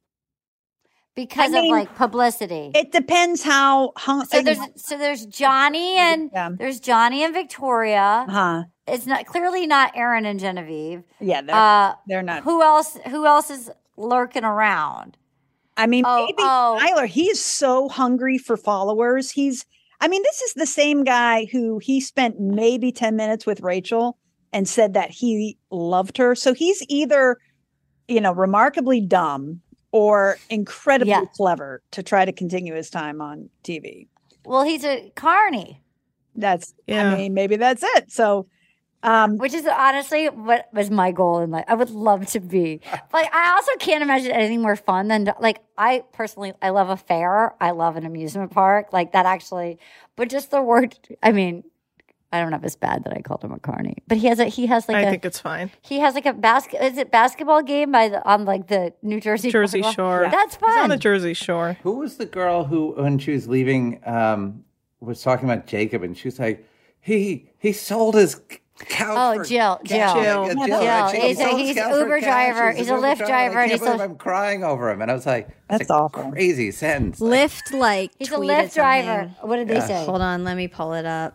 Because I mean, of like publicity. It depends how. how so there's so there's Johnny and yeah. there's Johnny and Victoria. Huh. It's not clearly not Aaron and Genevieve. Yeah, they're, uh, they're not. Who else? Who else is lurking around? I mean, oh, maybe oh. Tyler. He's so hungry for followers. He's. I mean, this is the same guy who he spent maybe ten minutes with Rachel and said that he loved her. So he's either, you know, remarkably dumb or incredibly yeah. clever to try to continue his time on T V. Well, he's a carny. That's, yeah. I mean, maybe that's it. So, um, which is honestly what was my goal in life. I would love to be. Like, I also can't imagine anything more fun than, like, I personally, I love a fair. I love an amusement park. Like, that actually, but just the word, I mean, I don't know if it's bad that I called him a carny, but he has a he has like I a, think it's fine. He has like a basket. Is it basketball game by the on like the New Jersey Jersey Shore? Shore? Yeah. That's fun. He's on the Jersey Shore. Who was the girl who, when she was leaving, um, was talking about Jacob, and she was like, "He he sold his couch." Oh, for Jill, cash." Jill, Jill. Jill. Jill. Jill. She- he He's a- sold his he's couch for Uber cash. driver. He's He's an a Uber Lyft driver, I and can't he's believe so- I'm crying over him, and I was like, That's a awful. crazy sentence. Lyft like He's a tweeted Lyft driver. something. What did they Yeah. say? Hold on, let me pull it up.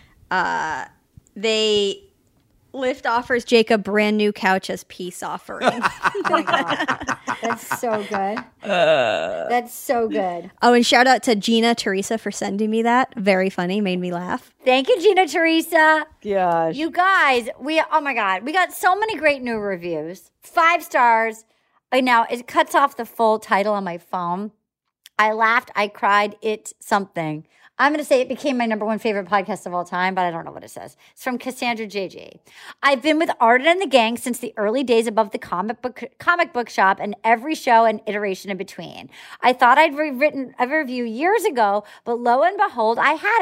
Uh, they Lyft offers Jacob brand new couch as peace offering. Oh my God. That's so good. Uh, That's so good. Oh, and shout out to Gina Teresa for sending me that. Very funny, made me laugh. Thank you, Gina Teresa. Gosh. You guys, we oh my God, we got so many great new reviews. Five stars. I now it cuts off the full title on my phone. I laughed, I cried, it something. I'm going to say it became my number one favorite podcast of all time, but I don't know what it says. It's from Cassandra J J. I've been with Arden and the gang since the early days above the comic book comic book shop and every show and iteration in between. I thought I'd rewritten a review years ago, but lo and behold, I hadn't.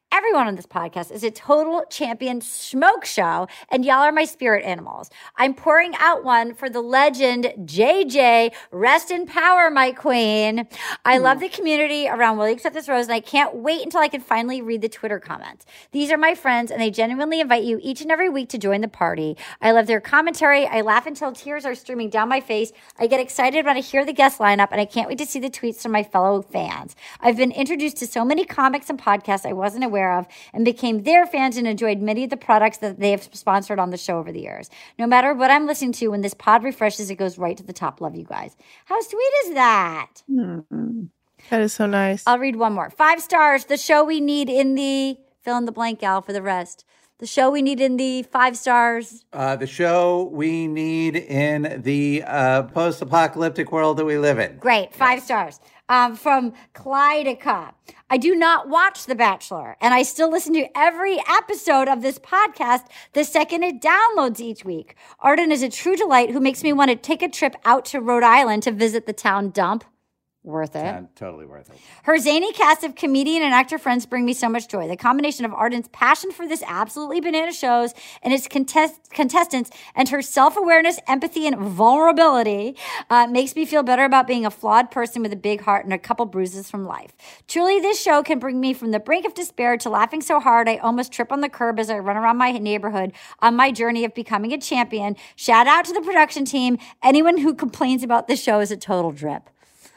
Everyone on this podcast is a total champion smoke show, and y'all are my spirit animals. I'm pouring out one for the legend J J. Rest in power, my queen. I love the community around Will You Accept This Rose, and I can't wait until I can finally read the Twitter comments. These are my friends, and they genuinely invite you each and every week to join the party. I love their commentary. I laugh until tears are streaming down my face. I get excited when I hear the guest lineup, and I can't wait to see the tweets from my fellow fans. I've been introduced to so many comics and podcasts I wasn't aware of and became their fans and enjoyed many of the products that they have sponsored on the show over the years. No matter what I'm listening to, when this pod refreshes, it goes right to the top. Love you guys. How sweet is that? Mm-hmm. That is so nice. I'll read one more. Five stars. The show we need in the fill in the blank, gal, for the rest. The show we need in the five stars. Uh, the show we need in the uh, post-apocalyptic world that we live in. Great. Five stars. Um, from Clydica. I do not watch The Bachelor, and I still listen to every episode of this podcast the second it downloads each week. Arden is a true delight who makes me want to take a trip out to Rhode Island to visit the town dump. Worth it. Yeah, totally worth it. Her zany cast of comedian and actor friends bring me so much joy. The combination of Arden's passion for this absolutely banana shows and its contest- contestants and her self-awareness, empathy, and vulnerability uh, makes me feel better about being a flawed person with a big heart and a couple bruises from life. Truly, this show can bring me from the brink of despair to laughing so hard I almost trip on the curb as I run around my neighborhood on my journey of becoming a champion. Shout out to the production team. Anyone who complains about this show is a total drip.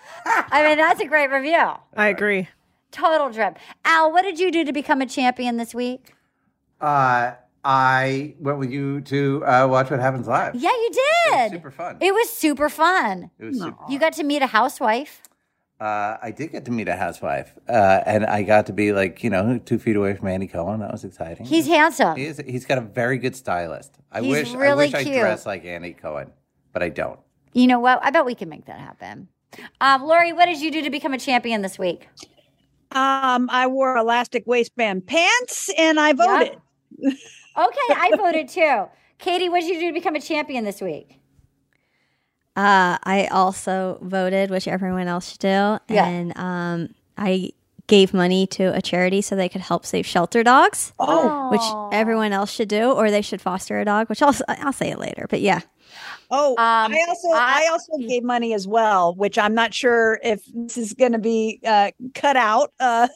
I mean, that's a great review. I agree. Total drip. Al, what did you do to become a champion this week? Uh, I went with you to uh, watch What Happens Live. Yeah, you did. It was super fun. It was super fun. It was super You got to meet a housewife. Uh, I did get to meet a housewife, uh, and I got to be like, you know, two feet away from Andy Cohen. That was exciting. He's handsome. He is, he's got a very good stylist. I He's wish really I wish cute. I dressed like Andy Cohen, but I don't. You know what? I bet we can make that happen. Um, Lori, what did you do to become a champion this week? Um, I wore elastic waistband pants and I voted. Yep. Okay, I voted too. Katie, what did you do to become a champion this week? Uh, I also voted, which everyone else should do. Yeah. And um, I gave money to a charity so they could help save shelter dogs, Oh. which everyone else should do, or they should foster a dog, which I'll, I'll say it later. But yeah. Oh, Um, I also I, I- also gave money as well, which I'm not sure if this is going to be uh, cut out, uh,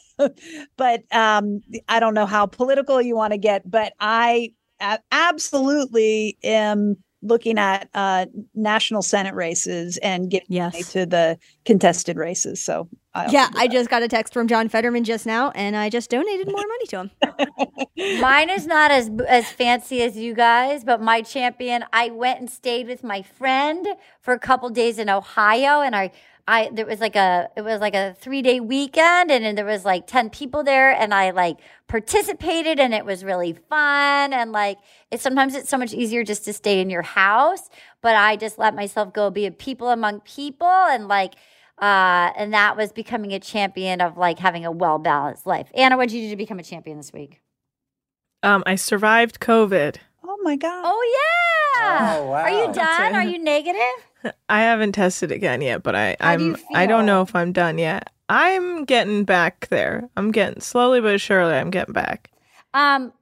but um, I don't know how political you want to get. But I a- absolutely am looking at uh, national Senate races and giving Yes. money to the contested races. So I also Yeah, do I that. just got a text from John Fetterman just now, and I just donated more money to him. Mine is not as as fancy as you guys, but my champion, I went and stayed with my friend for a couple days in Ohio, and I, I there was like a it was like a three day weekend, and, and there was like ten people there, and I like participated, and it was really fun, and like it's sometimes it's so much easier just to stay in your house, but I just let myself go be a people among people, and like. Uh, and that was becoming a champion of like having a well-balanced life. Anna, what did you do to become a champion this week? Um, I survived COVID. Oh my god! Oh yeah! Oh, wow. Are you That's done? it. Are you negative? I haven't tested again yet, but I, How do I'm you I don't feel? know if I'm done yet. I'm getting back there. I'm getting slowly but surely I'm getting back. Um,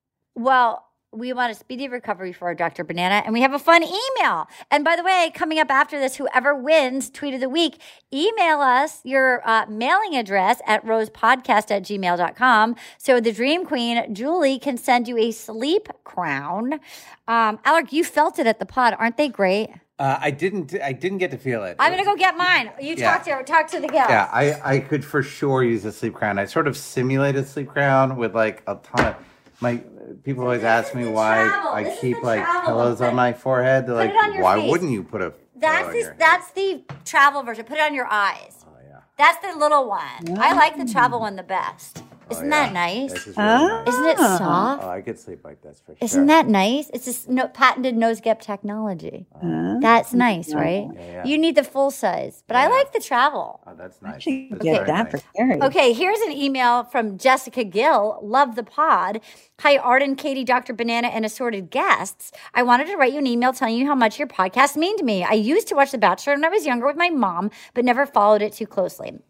well, we want a speedy recovery for our Doctor Banana, and we have a fun email. And by the way, coming up after this, whoever wins Tweet of the Week, email us your uh, mailing address at rosepodcast at gmail dot com. So the Dream Queen, Julie, can send you a sleep crown. Um, Alec, you felt it at the pod. Aren't they great? Uh, I didn't. I didn't get to feel it. I'm going to go get mine. You Yeah. talk to talk to the gals. Yeah, I, I could for sure use a sleep crown. I sort of simulated sleep crown with like a ton of my people always ask me why travel. I This is keep the like travel pillows one. on my forehead. They're Put like, it on your why face. wouldn't you put a pillow That's on the your that's the travel version. Put it on your eyes. Oh yeah. That's the little one. I like the travel one the best. Isn't yeah. that nice? This is really nice. Isn't it soft? Oh, I could sleep like this for sure. Isn't that nice? It's this no, patented nose gap technology. That's nice, right? Yeah, yeah. You need the full size, but I like the travel. Oh, that's nice. Actually, That's get very that nice. for Carrie. Okay, here's an email from Jessica Gill. Love the pod. Hi, Arden, Katie, Doctor Banana, and assorted guests. I wanted to write you an email telling you how much your podcast mean to me. I used to watch The Bachelor when I was younger with my mom, but never followed it too closely.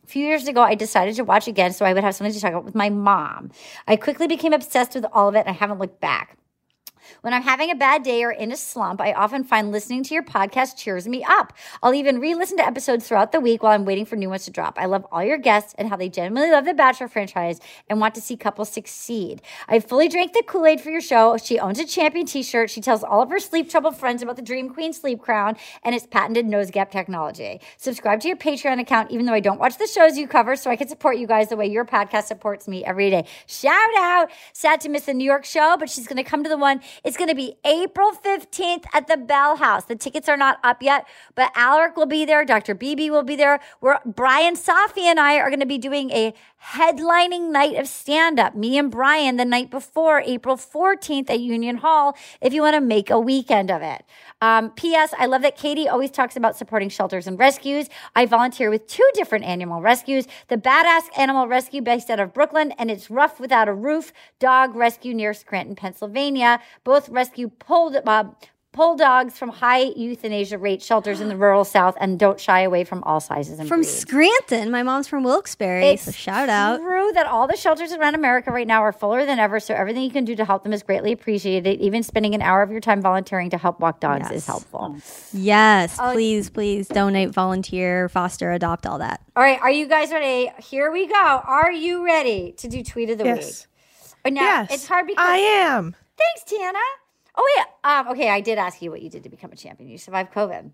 A few years ago, I decided to watch again so I would have something to talk about with my mom. I quickly became obsessed with all of it, and I haven't looked back. When I'm having a bad day or in a slump, I often find listening to your podcast cheers me up. I'll even re-listen to episodes throughout the week while I'm waiting for new ones to drop. I love all your guests and how they genuinely love the Bachelor franchise and want to see couples succeed. I fully drank the Kool-Aid for your show. She owns a champion t-shirt. She tells all of her sleep trouble friends about the Dream Queen sleep crown and its patented nose gap technology. Subscribe to your Patreon account, even though I don't watch the shows you cover, so I can support you guys the way your podcast supports me every day. Shout out. Sad to miss the New York show, but she's going to come to the one. It's going to be April fifteenth at the Bell House. The tickets are not up yet, but Alaric will be there. Doctor Beebe will be there. We're, Brian Safi and I are going to be doing a headlining night of stand-up. Me and Brian the night before, April fourteenth at Union Hall, if you want to make a weekend of it. Um, P S. I love that Katie always talks about supporting shelters and rescues. I volunteer with two different animal rescues. The Badass Animal Rescue based out of Brooklyn, and it's Rough Without a Roof Dog Rescue near Scranton, Pennsylvania. Both rescue pulled uh, pull dogs from high euthanasia rate shelters in the rural South and don't shy away from all sizes and From breeds. Scranton. My mom's from Wilkes-Barre, It's so shout out. true that all the shelters around America right now are fuller than ever, so everything you can do to help them is greatly appreciated. Even spending an hour of your time volunteering to help walk dogs Yes. is helpful. Yes, Oh, please, please donate, volunteer, foster, adopt, all that. All right, are you guys ready? Here we go. Are you ready to do Tweet of the Yes. Week? Now, Yes, it's hard because I am. Thanks, Tiana. Oh, yeah. Um, okay, I did ask you what you did to become a champion. You survived COVID.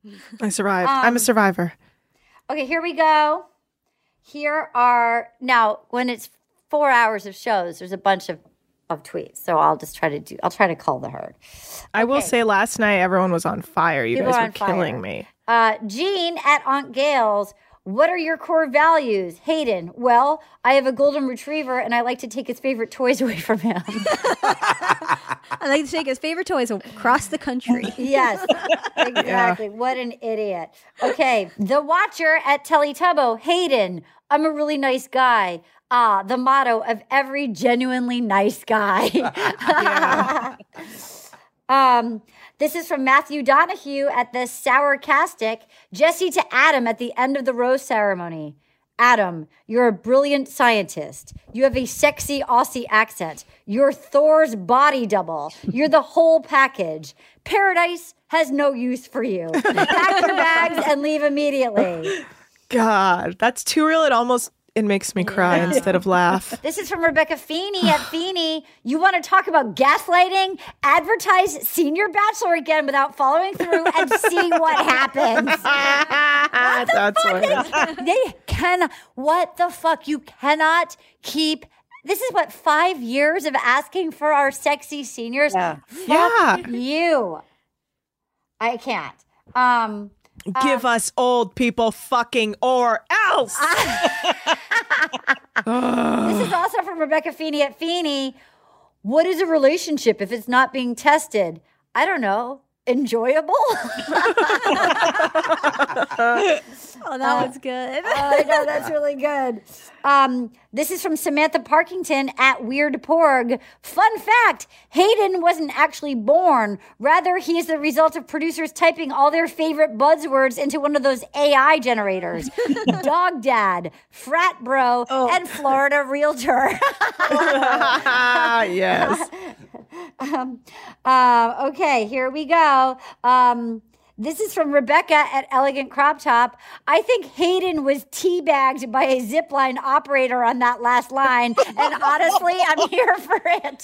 I survived. Um, I'm a survivor. Okay, here we go. Here are, now, when it's four hours of shows, there's a bunch of, of tweets. So I'll just try to do, I'll try to cull the herd. I will say last night everyone was on fire. You People guys are were on fire. killing me. Uh, Jean at Aunt Gail's. What are your core values? Hayden. Well, I have a golden retriever and I like to take his favorite toys away from him. I like to take his favorite toys across the country. Yes, exactly. What an idiot. Okay. The Watcher at Teletubbo. Hayden. I'm a really nice guy. Ah, the motto of every genuinely nice guy. um, this is from Matthew Donahue at the Sourcastic. Jesse to Adam at the end of the rose ceremony. Adam, you're a brilliant scientist. You have a sexy Aussie accent. You're Thor's body double. You're the whole package. Paradise has no use for you. Pack your bags and leave immediately. God, that's too real. It almost it makes me cry Yeah. instead of laugh. This is from Rebecca Feeney at Feeney. You want to talk about gaslighting? Advertise Senior Bachelor again without following through and see what happens. What the That's fuck? what They, they can. What the fuck? You cannot keep. This is what five years of asking for our sexy seniors. Yeah. Yeah. You. I can't. Um. Give us old people fucking or else. This is also from Rebecca Feeney at Feeney. What is a relationship if it's not being tested? I don't know. Enjoyable? Oh, that was good. Oh, I know, that's really good. Um, this is from Samantha Parkington at Weird Porg. Fun fact, Hayden wasn't actually born. Rather, he is the result of producers typing all their favorite buzzwords into one of those A I generators. Dog dad, frat bro, and Florida realtor. Yes. Um, uh, okay, here we go. Um, this is from Rebecca at Elegant Crop Top. I think Hayden was teabagged by a zipline operator on that last line, and honestly, I'm here for it.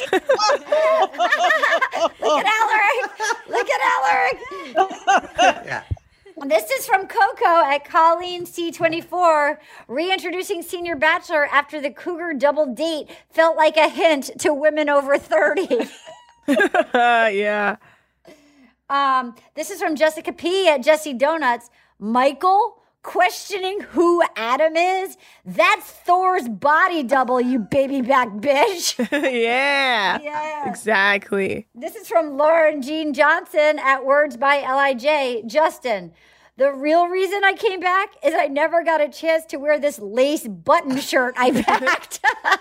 Look at Alaric. Look at Alaric. Yeah. This is from Coco at Colleen C twenty-four. Reintroducing Senior Bachelor after the Cougar double date felt like a hint to women over thirty. Yeah. Um, this is from Jessica P at Jessie Donuts. Michael questioning who Adam is? That's Thor's body double, you baby back bitch. Yeah. Yeah. Exactly. This is from Lauren Jean Johnson at Words by L I J. Justin, the real reason I came back is I never got a chance to wear this lace button shirt I packed.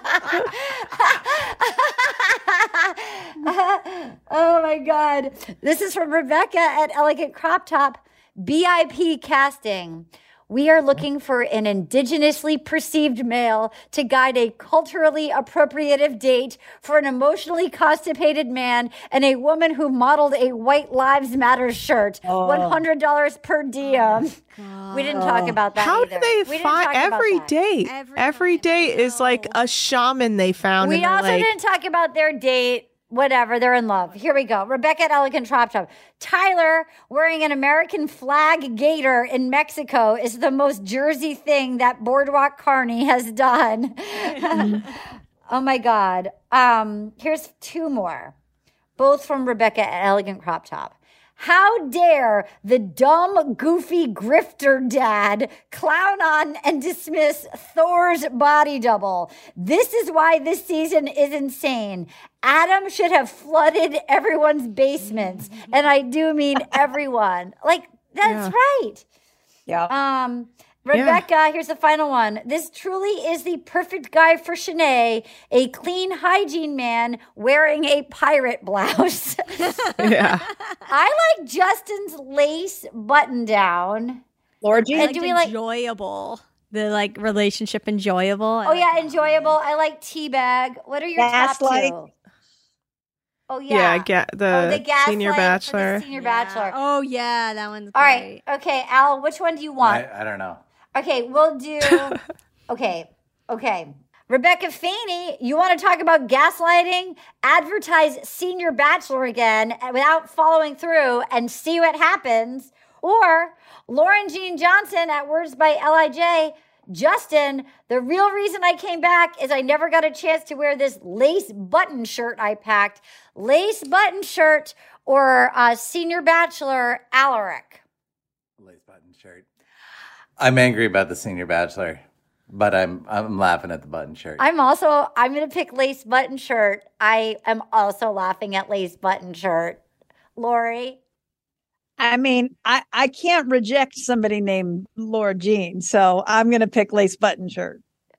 Oh my God. This is from Rebecca at Elegant Crop Top. B I P casting. We are looking for an indigenously perceived male to guide a culturally appropriative date for an emotionally constipated man and a woman who modeled a White Lives Matter shirt. Oh. one hundred dollars per diem. We didn't talk about that How either. do they We didn't find talk about every that. date? Every, date is like a shaman they found. We and they're also like, didn't talk about their date. Whatever, they're in love. Here we go. Rebecca at Elegant Crop Top. Tyler wearing an American flag gaiter in Mexico is the most Jersey thing that Boardwalk Carney has done. Oh my God. Um, here's two more, both from Rebecca at Elegant Crop Top. How dare the dumb, goofy grifter dad clown on and dismiss Thor's body double? This is why this season is insane. Adam should have flooded everyone's basements. And I do mean everyone. Like, that's Yeah. right. Yeah. Um, Rebecca, here's the final one. This truly is the perfect guy for Shanae, a clean hygiene man wearing a pirate blouse. Yeah. I like Justin's lace button down. Laura I And liked do we like enjoyable. The like relationship enjoyable. I Oh like yeah, that. enjoyable. I like teabag. What are your Gaslight. top two? Oh yeah. yeah, get the, oh, the gaslight senior for the bachelor. senior bachelor. Oh yeah, that one's All great. right. Okay, Al, which one do you want? I, I don't know. Okay, we'll do. Okay, okay. Rebecca Faney, you want to talk about gaslighting? Advertise Senior Bachelor again without following through and see what happens. Or Lauren Jean Johnson at Words by L I J. Justin, the real reason I came back is I never got a chance to wear this lace button shirt I packed. Lace button shirt or uh, Senior Bachelor Alaric. Lace button shirt. I'm angry about the senior bachelor, but I'm I'm laughing at the button shirt. I'm also, I'm going to pick lace button shirt. I am also laughing at lace button shirt. Lori? I mean, I, I can't reject somebody named Laura Jean, so I'm going to pick lace button shirt.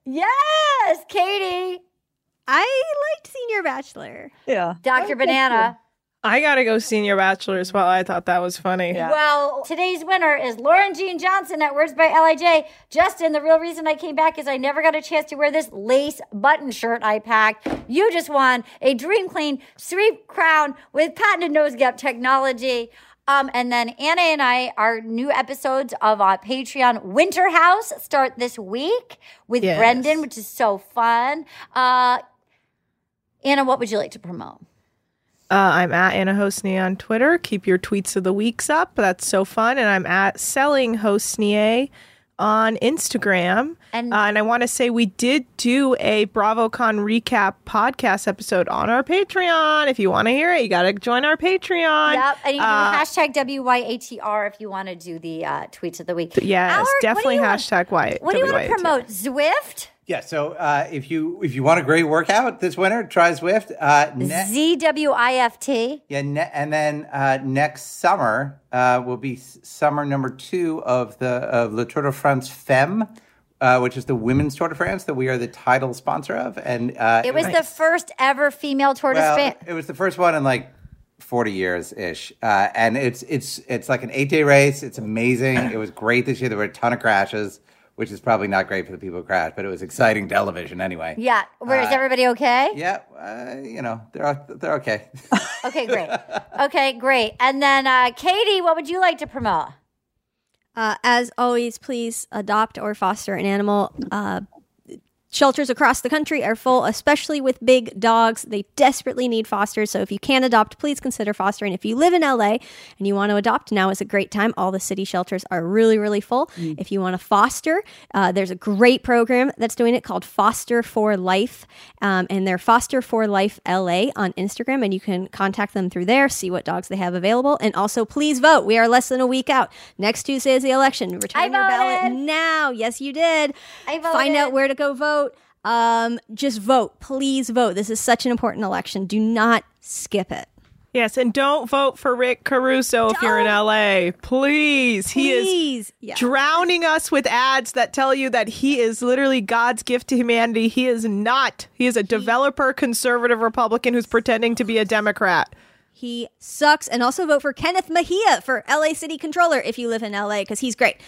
Yes, Katie. I liked Senior Bachelor. Yeah. Doctor Banana. I gotta go senior bachelor as well. I thought that was funny. Well, today's winner is Lauren Jean Johnson at Words by L I J. Justin, the real reason I came back is I never got a chance to wear this lace button shirt I packed. You just won a Dream Clean sweep crown with patented nose gap technology. Um, and then Anna and I, our new episodes of uh, Patreon Winter House start this week with Yes. Brendan, which is so fun. Uh, Anna, what would you like to promote? Uh, I'm at Anna Hosnier on Twitter. Keep your tweets of the weeks up. That's so fun. And I'm at Selling Hosnier on Instagram. And, uh, and I want to say we did do a BravoCon recap podcast episode on our Patreon. If you want to hear it, you got to join our Patreon. Yep, and you can Uh, do hashtag W Y A T R if you want to do the uh, tweets of the week. Yes, Alaric, what do definitely you want- hashtag Y. What do you want to W Y A T R. promote? Zwift? Yeah, so uh, if you if you want a great workout this winter, try Zwift. Uh, ne- Z W I F T. yeah, ne- and then uh, next summer uh, will be s- summer number two of the of Le Tour de France Femme, uh, which is the women's Tour de France that we are the title sponsor of. And uh, It was the first ever female Tour de well, Spain. it was the first one in like forty years ish, uh, and it's it's it's like an eight day race. It's amazing. It was great this year. There were a ton of crashes, which is probably not great for the people who crashed, but it was exciting television anyway. Yeah. Where is Uh, everybody okay? Yeah, uh, you know they're they're okay. Okay, great. Okay, great. And then uh, Katie, what would you like to promote? Uh, as always, please adopt or foster an animal. Uh, shelters across the country are full, especially with big dogs. They desperately need fosters. So if you can adopt, please consider fostering. If you live in L A and you want to adopt, now is a great time. All the city shelters are really, really full. Mm. If you want to foster, uh, there's a great program that's doing it called Foster for Life. Um, and they're Foster for Life L A on Instagram. And you can contact them through there, see what dogs they have available. And also, please vote. We are less than a week out. Next Tuesday is the election. Return your ballot voted. now. Yes, you did. I voted. Find out where to go vote. Um, just vote. Please vote. This is such an important election. Do not skip it. Yes, and don't vote for Rick Caruso if you're in L A. Please. He Please. is Yeah. drowning us with ads that tell you that he is literally God's gift to humanity. He is not. He is a developer conservative Republican who's pretending to be a Democrat. He sucks. And also vote for Kenneth Mejia for L A City Controller if you live in L A because he's great.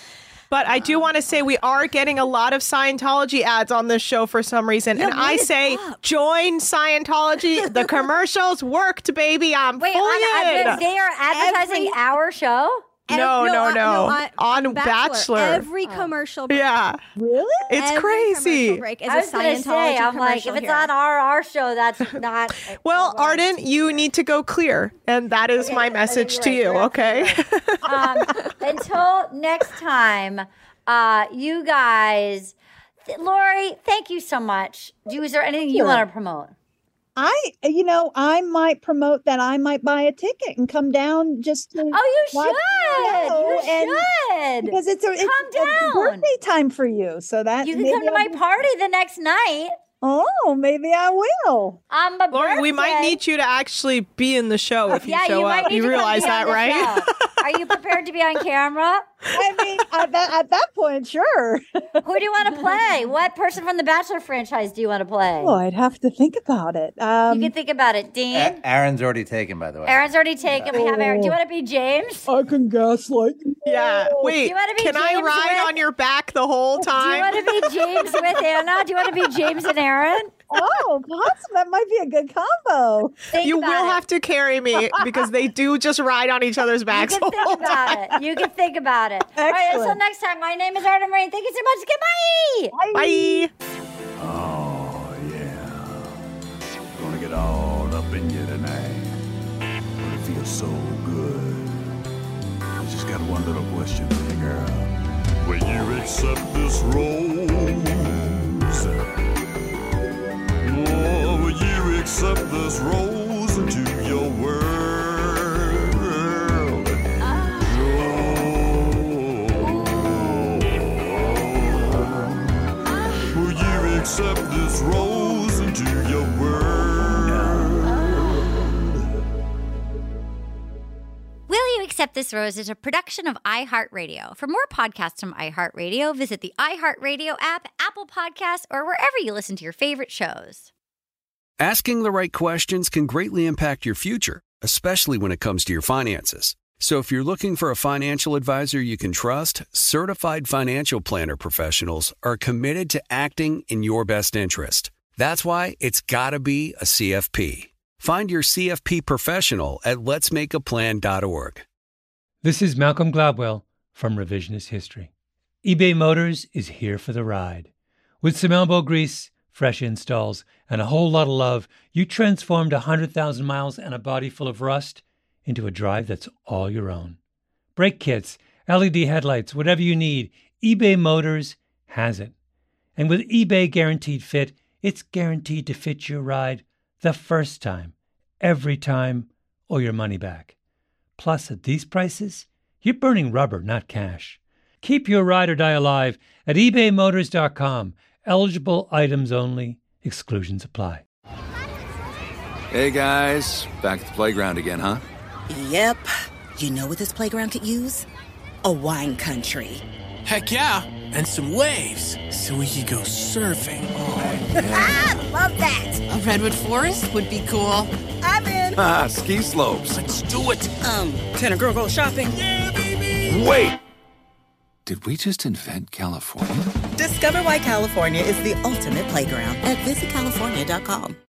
But I do want to say we are getting a lot of Scientology ads on this show for some reason. Yeah, and I what is say, up? join Scientology. The commercials worked, baby. I'm Wait, fully on, in. on, they are advertising Every- our show? No, Ev- no, uh, no. on, On Bachelor. Every commercial break. Yeah. Really? It's Every crazy. commercial break is I was a gonna Scientology say, I'm like, if commercial it's here. on our our show, that's not. Well, Arden, you need to go clear. And that is Okay, my I think message you're to right. you, You're okay? um, until next time, uh, you guys, th- Lori, thank you so much. Do you, is there anything you Sure. want to promote? I, you know, I might promote that I might buy a ticket and come down just to. Oh, you watch should. the show You and- should. Because it's a, it's Come a down. birthday time for you. So that You can maybe come to I'll my be- party the next night. Oh, maybe I will. On my Lori, we might birthday. need you to actually be in the show if you yeah, show you might up. need You to come realize be on that, the right? show. Are you prepared to be on camera? I mean, at that, at that point, sure. Who do you want to play? What person from the Bachelor franchise do you want to play? Oh, I'd have to think about it. Um, You can think about it, Dean. A- Aaron's already taken, by the way. Aaron's already taken. We have Aaron. Do you Oh. want to be James? I can gaslight. Yeah. Wait, you wanna be can I James ride with- on your back the whole Do you time? want to be James with Anna? Do you want to be James and Aaron? Oh, awesome. That might be a good combo. Think You about will it. have to carry me because they do just ride on each other's You backs can the whole think about time. it. You can think about it. All right, until Excellent. next time, my name is Arden Marine. Thank you so much. Goodbye. Bye. Oh, yeah. Gonna get all up in you tonight. But it feels so good. I just got one little question for you, girl. Will you accept this rose? Oh, will you accept this rose into your world? Oh, will you accept this rose into your world? Will You Accept This Rose is a production of iHeartRadio. For more podcasts from iHeartRadio, visit the iHeartRadio app, Apple Podcasts, or wherever you listen to your favorite shows. Asking the right questions can greatly impact your future, especially when it comes to your finances. So if you're looking for a financial advisor you can trust, certified financial planner professionals are committed to acting in your best interest. That's why it's got to be a C F P. Find your C F P professional at lets make a plan dot org. This is Malcolm Gladwell from Revisionist History. eBay Motors is here for the ride. With some elbow grease, fresh installs, and a whole lot of love, you transformed one hundred thousand miles and a body full of rust into a drive that's all your own. Brake kits, L E D headlights, whatever you need, eBay Motors has it. And with eBay Guaranteed Fit, it's guaranteed to fit your ride the first time, every time, or your money back. Plus, at these prices, you're burning rubber, not cash. Keep your ride or die alive at ebay motors dot com. Eligible items only. Exclusions apply. Hey guys, back at the playground again, huh? Yep. You know what this playground could use? A wine country. Heck yeah, and some waves so we could go surfing. Oh, Ah, love that. A redwood forest would be cool. I'm in. Ah, ski slopes. Let's do it. Um, can a girl go shopping? Yeah, baby. Wait! Did we just invent California? Discover why California is the ultimate playground at visit california dot com.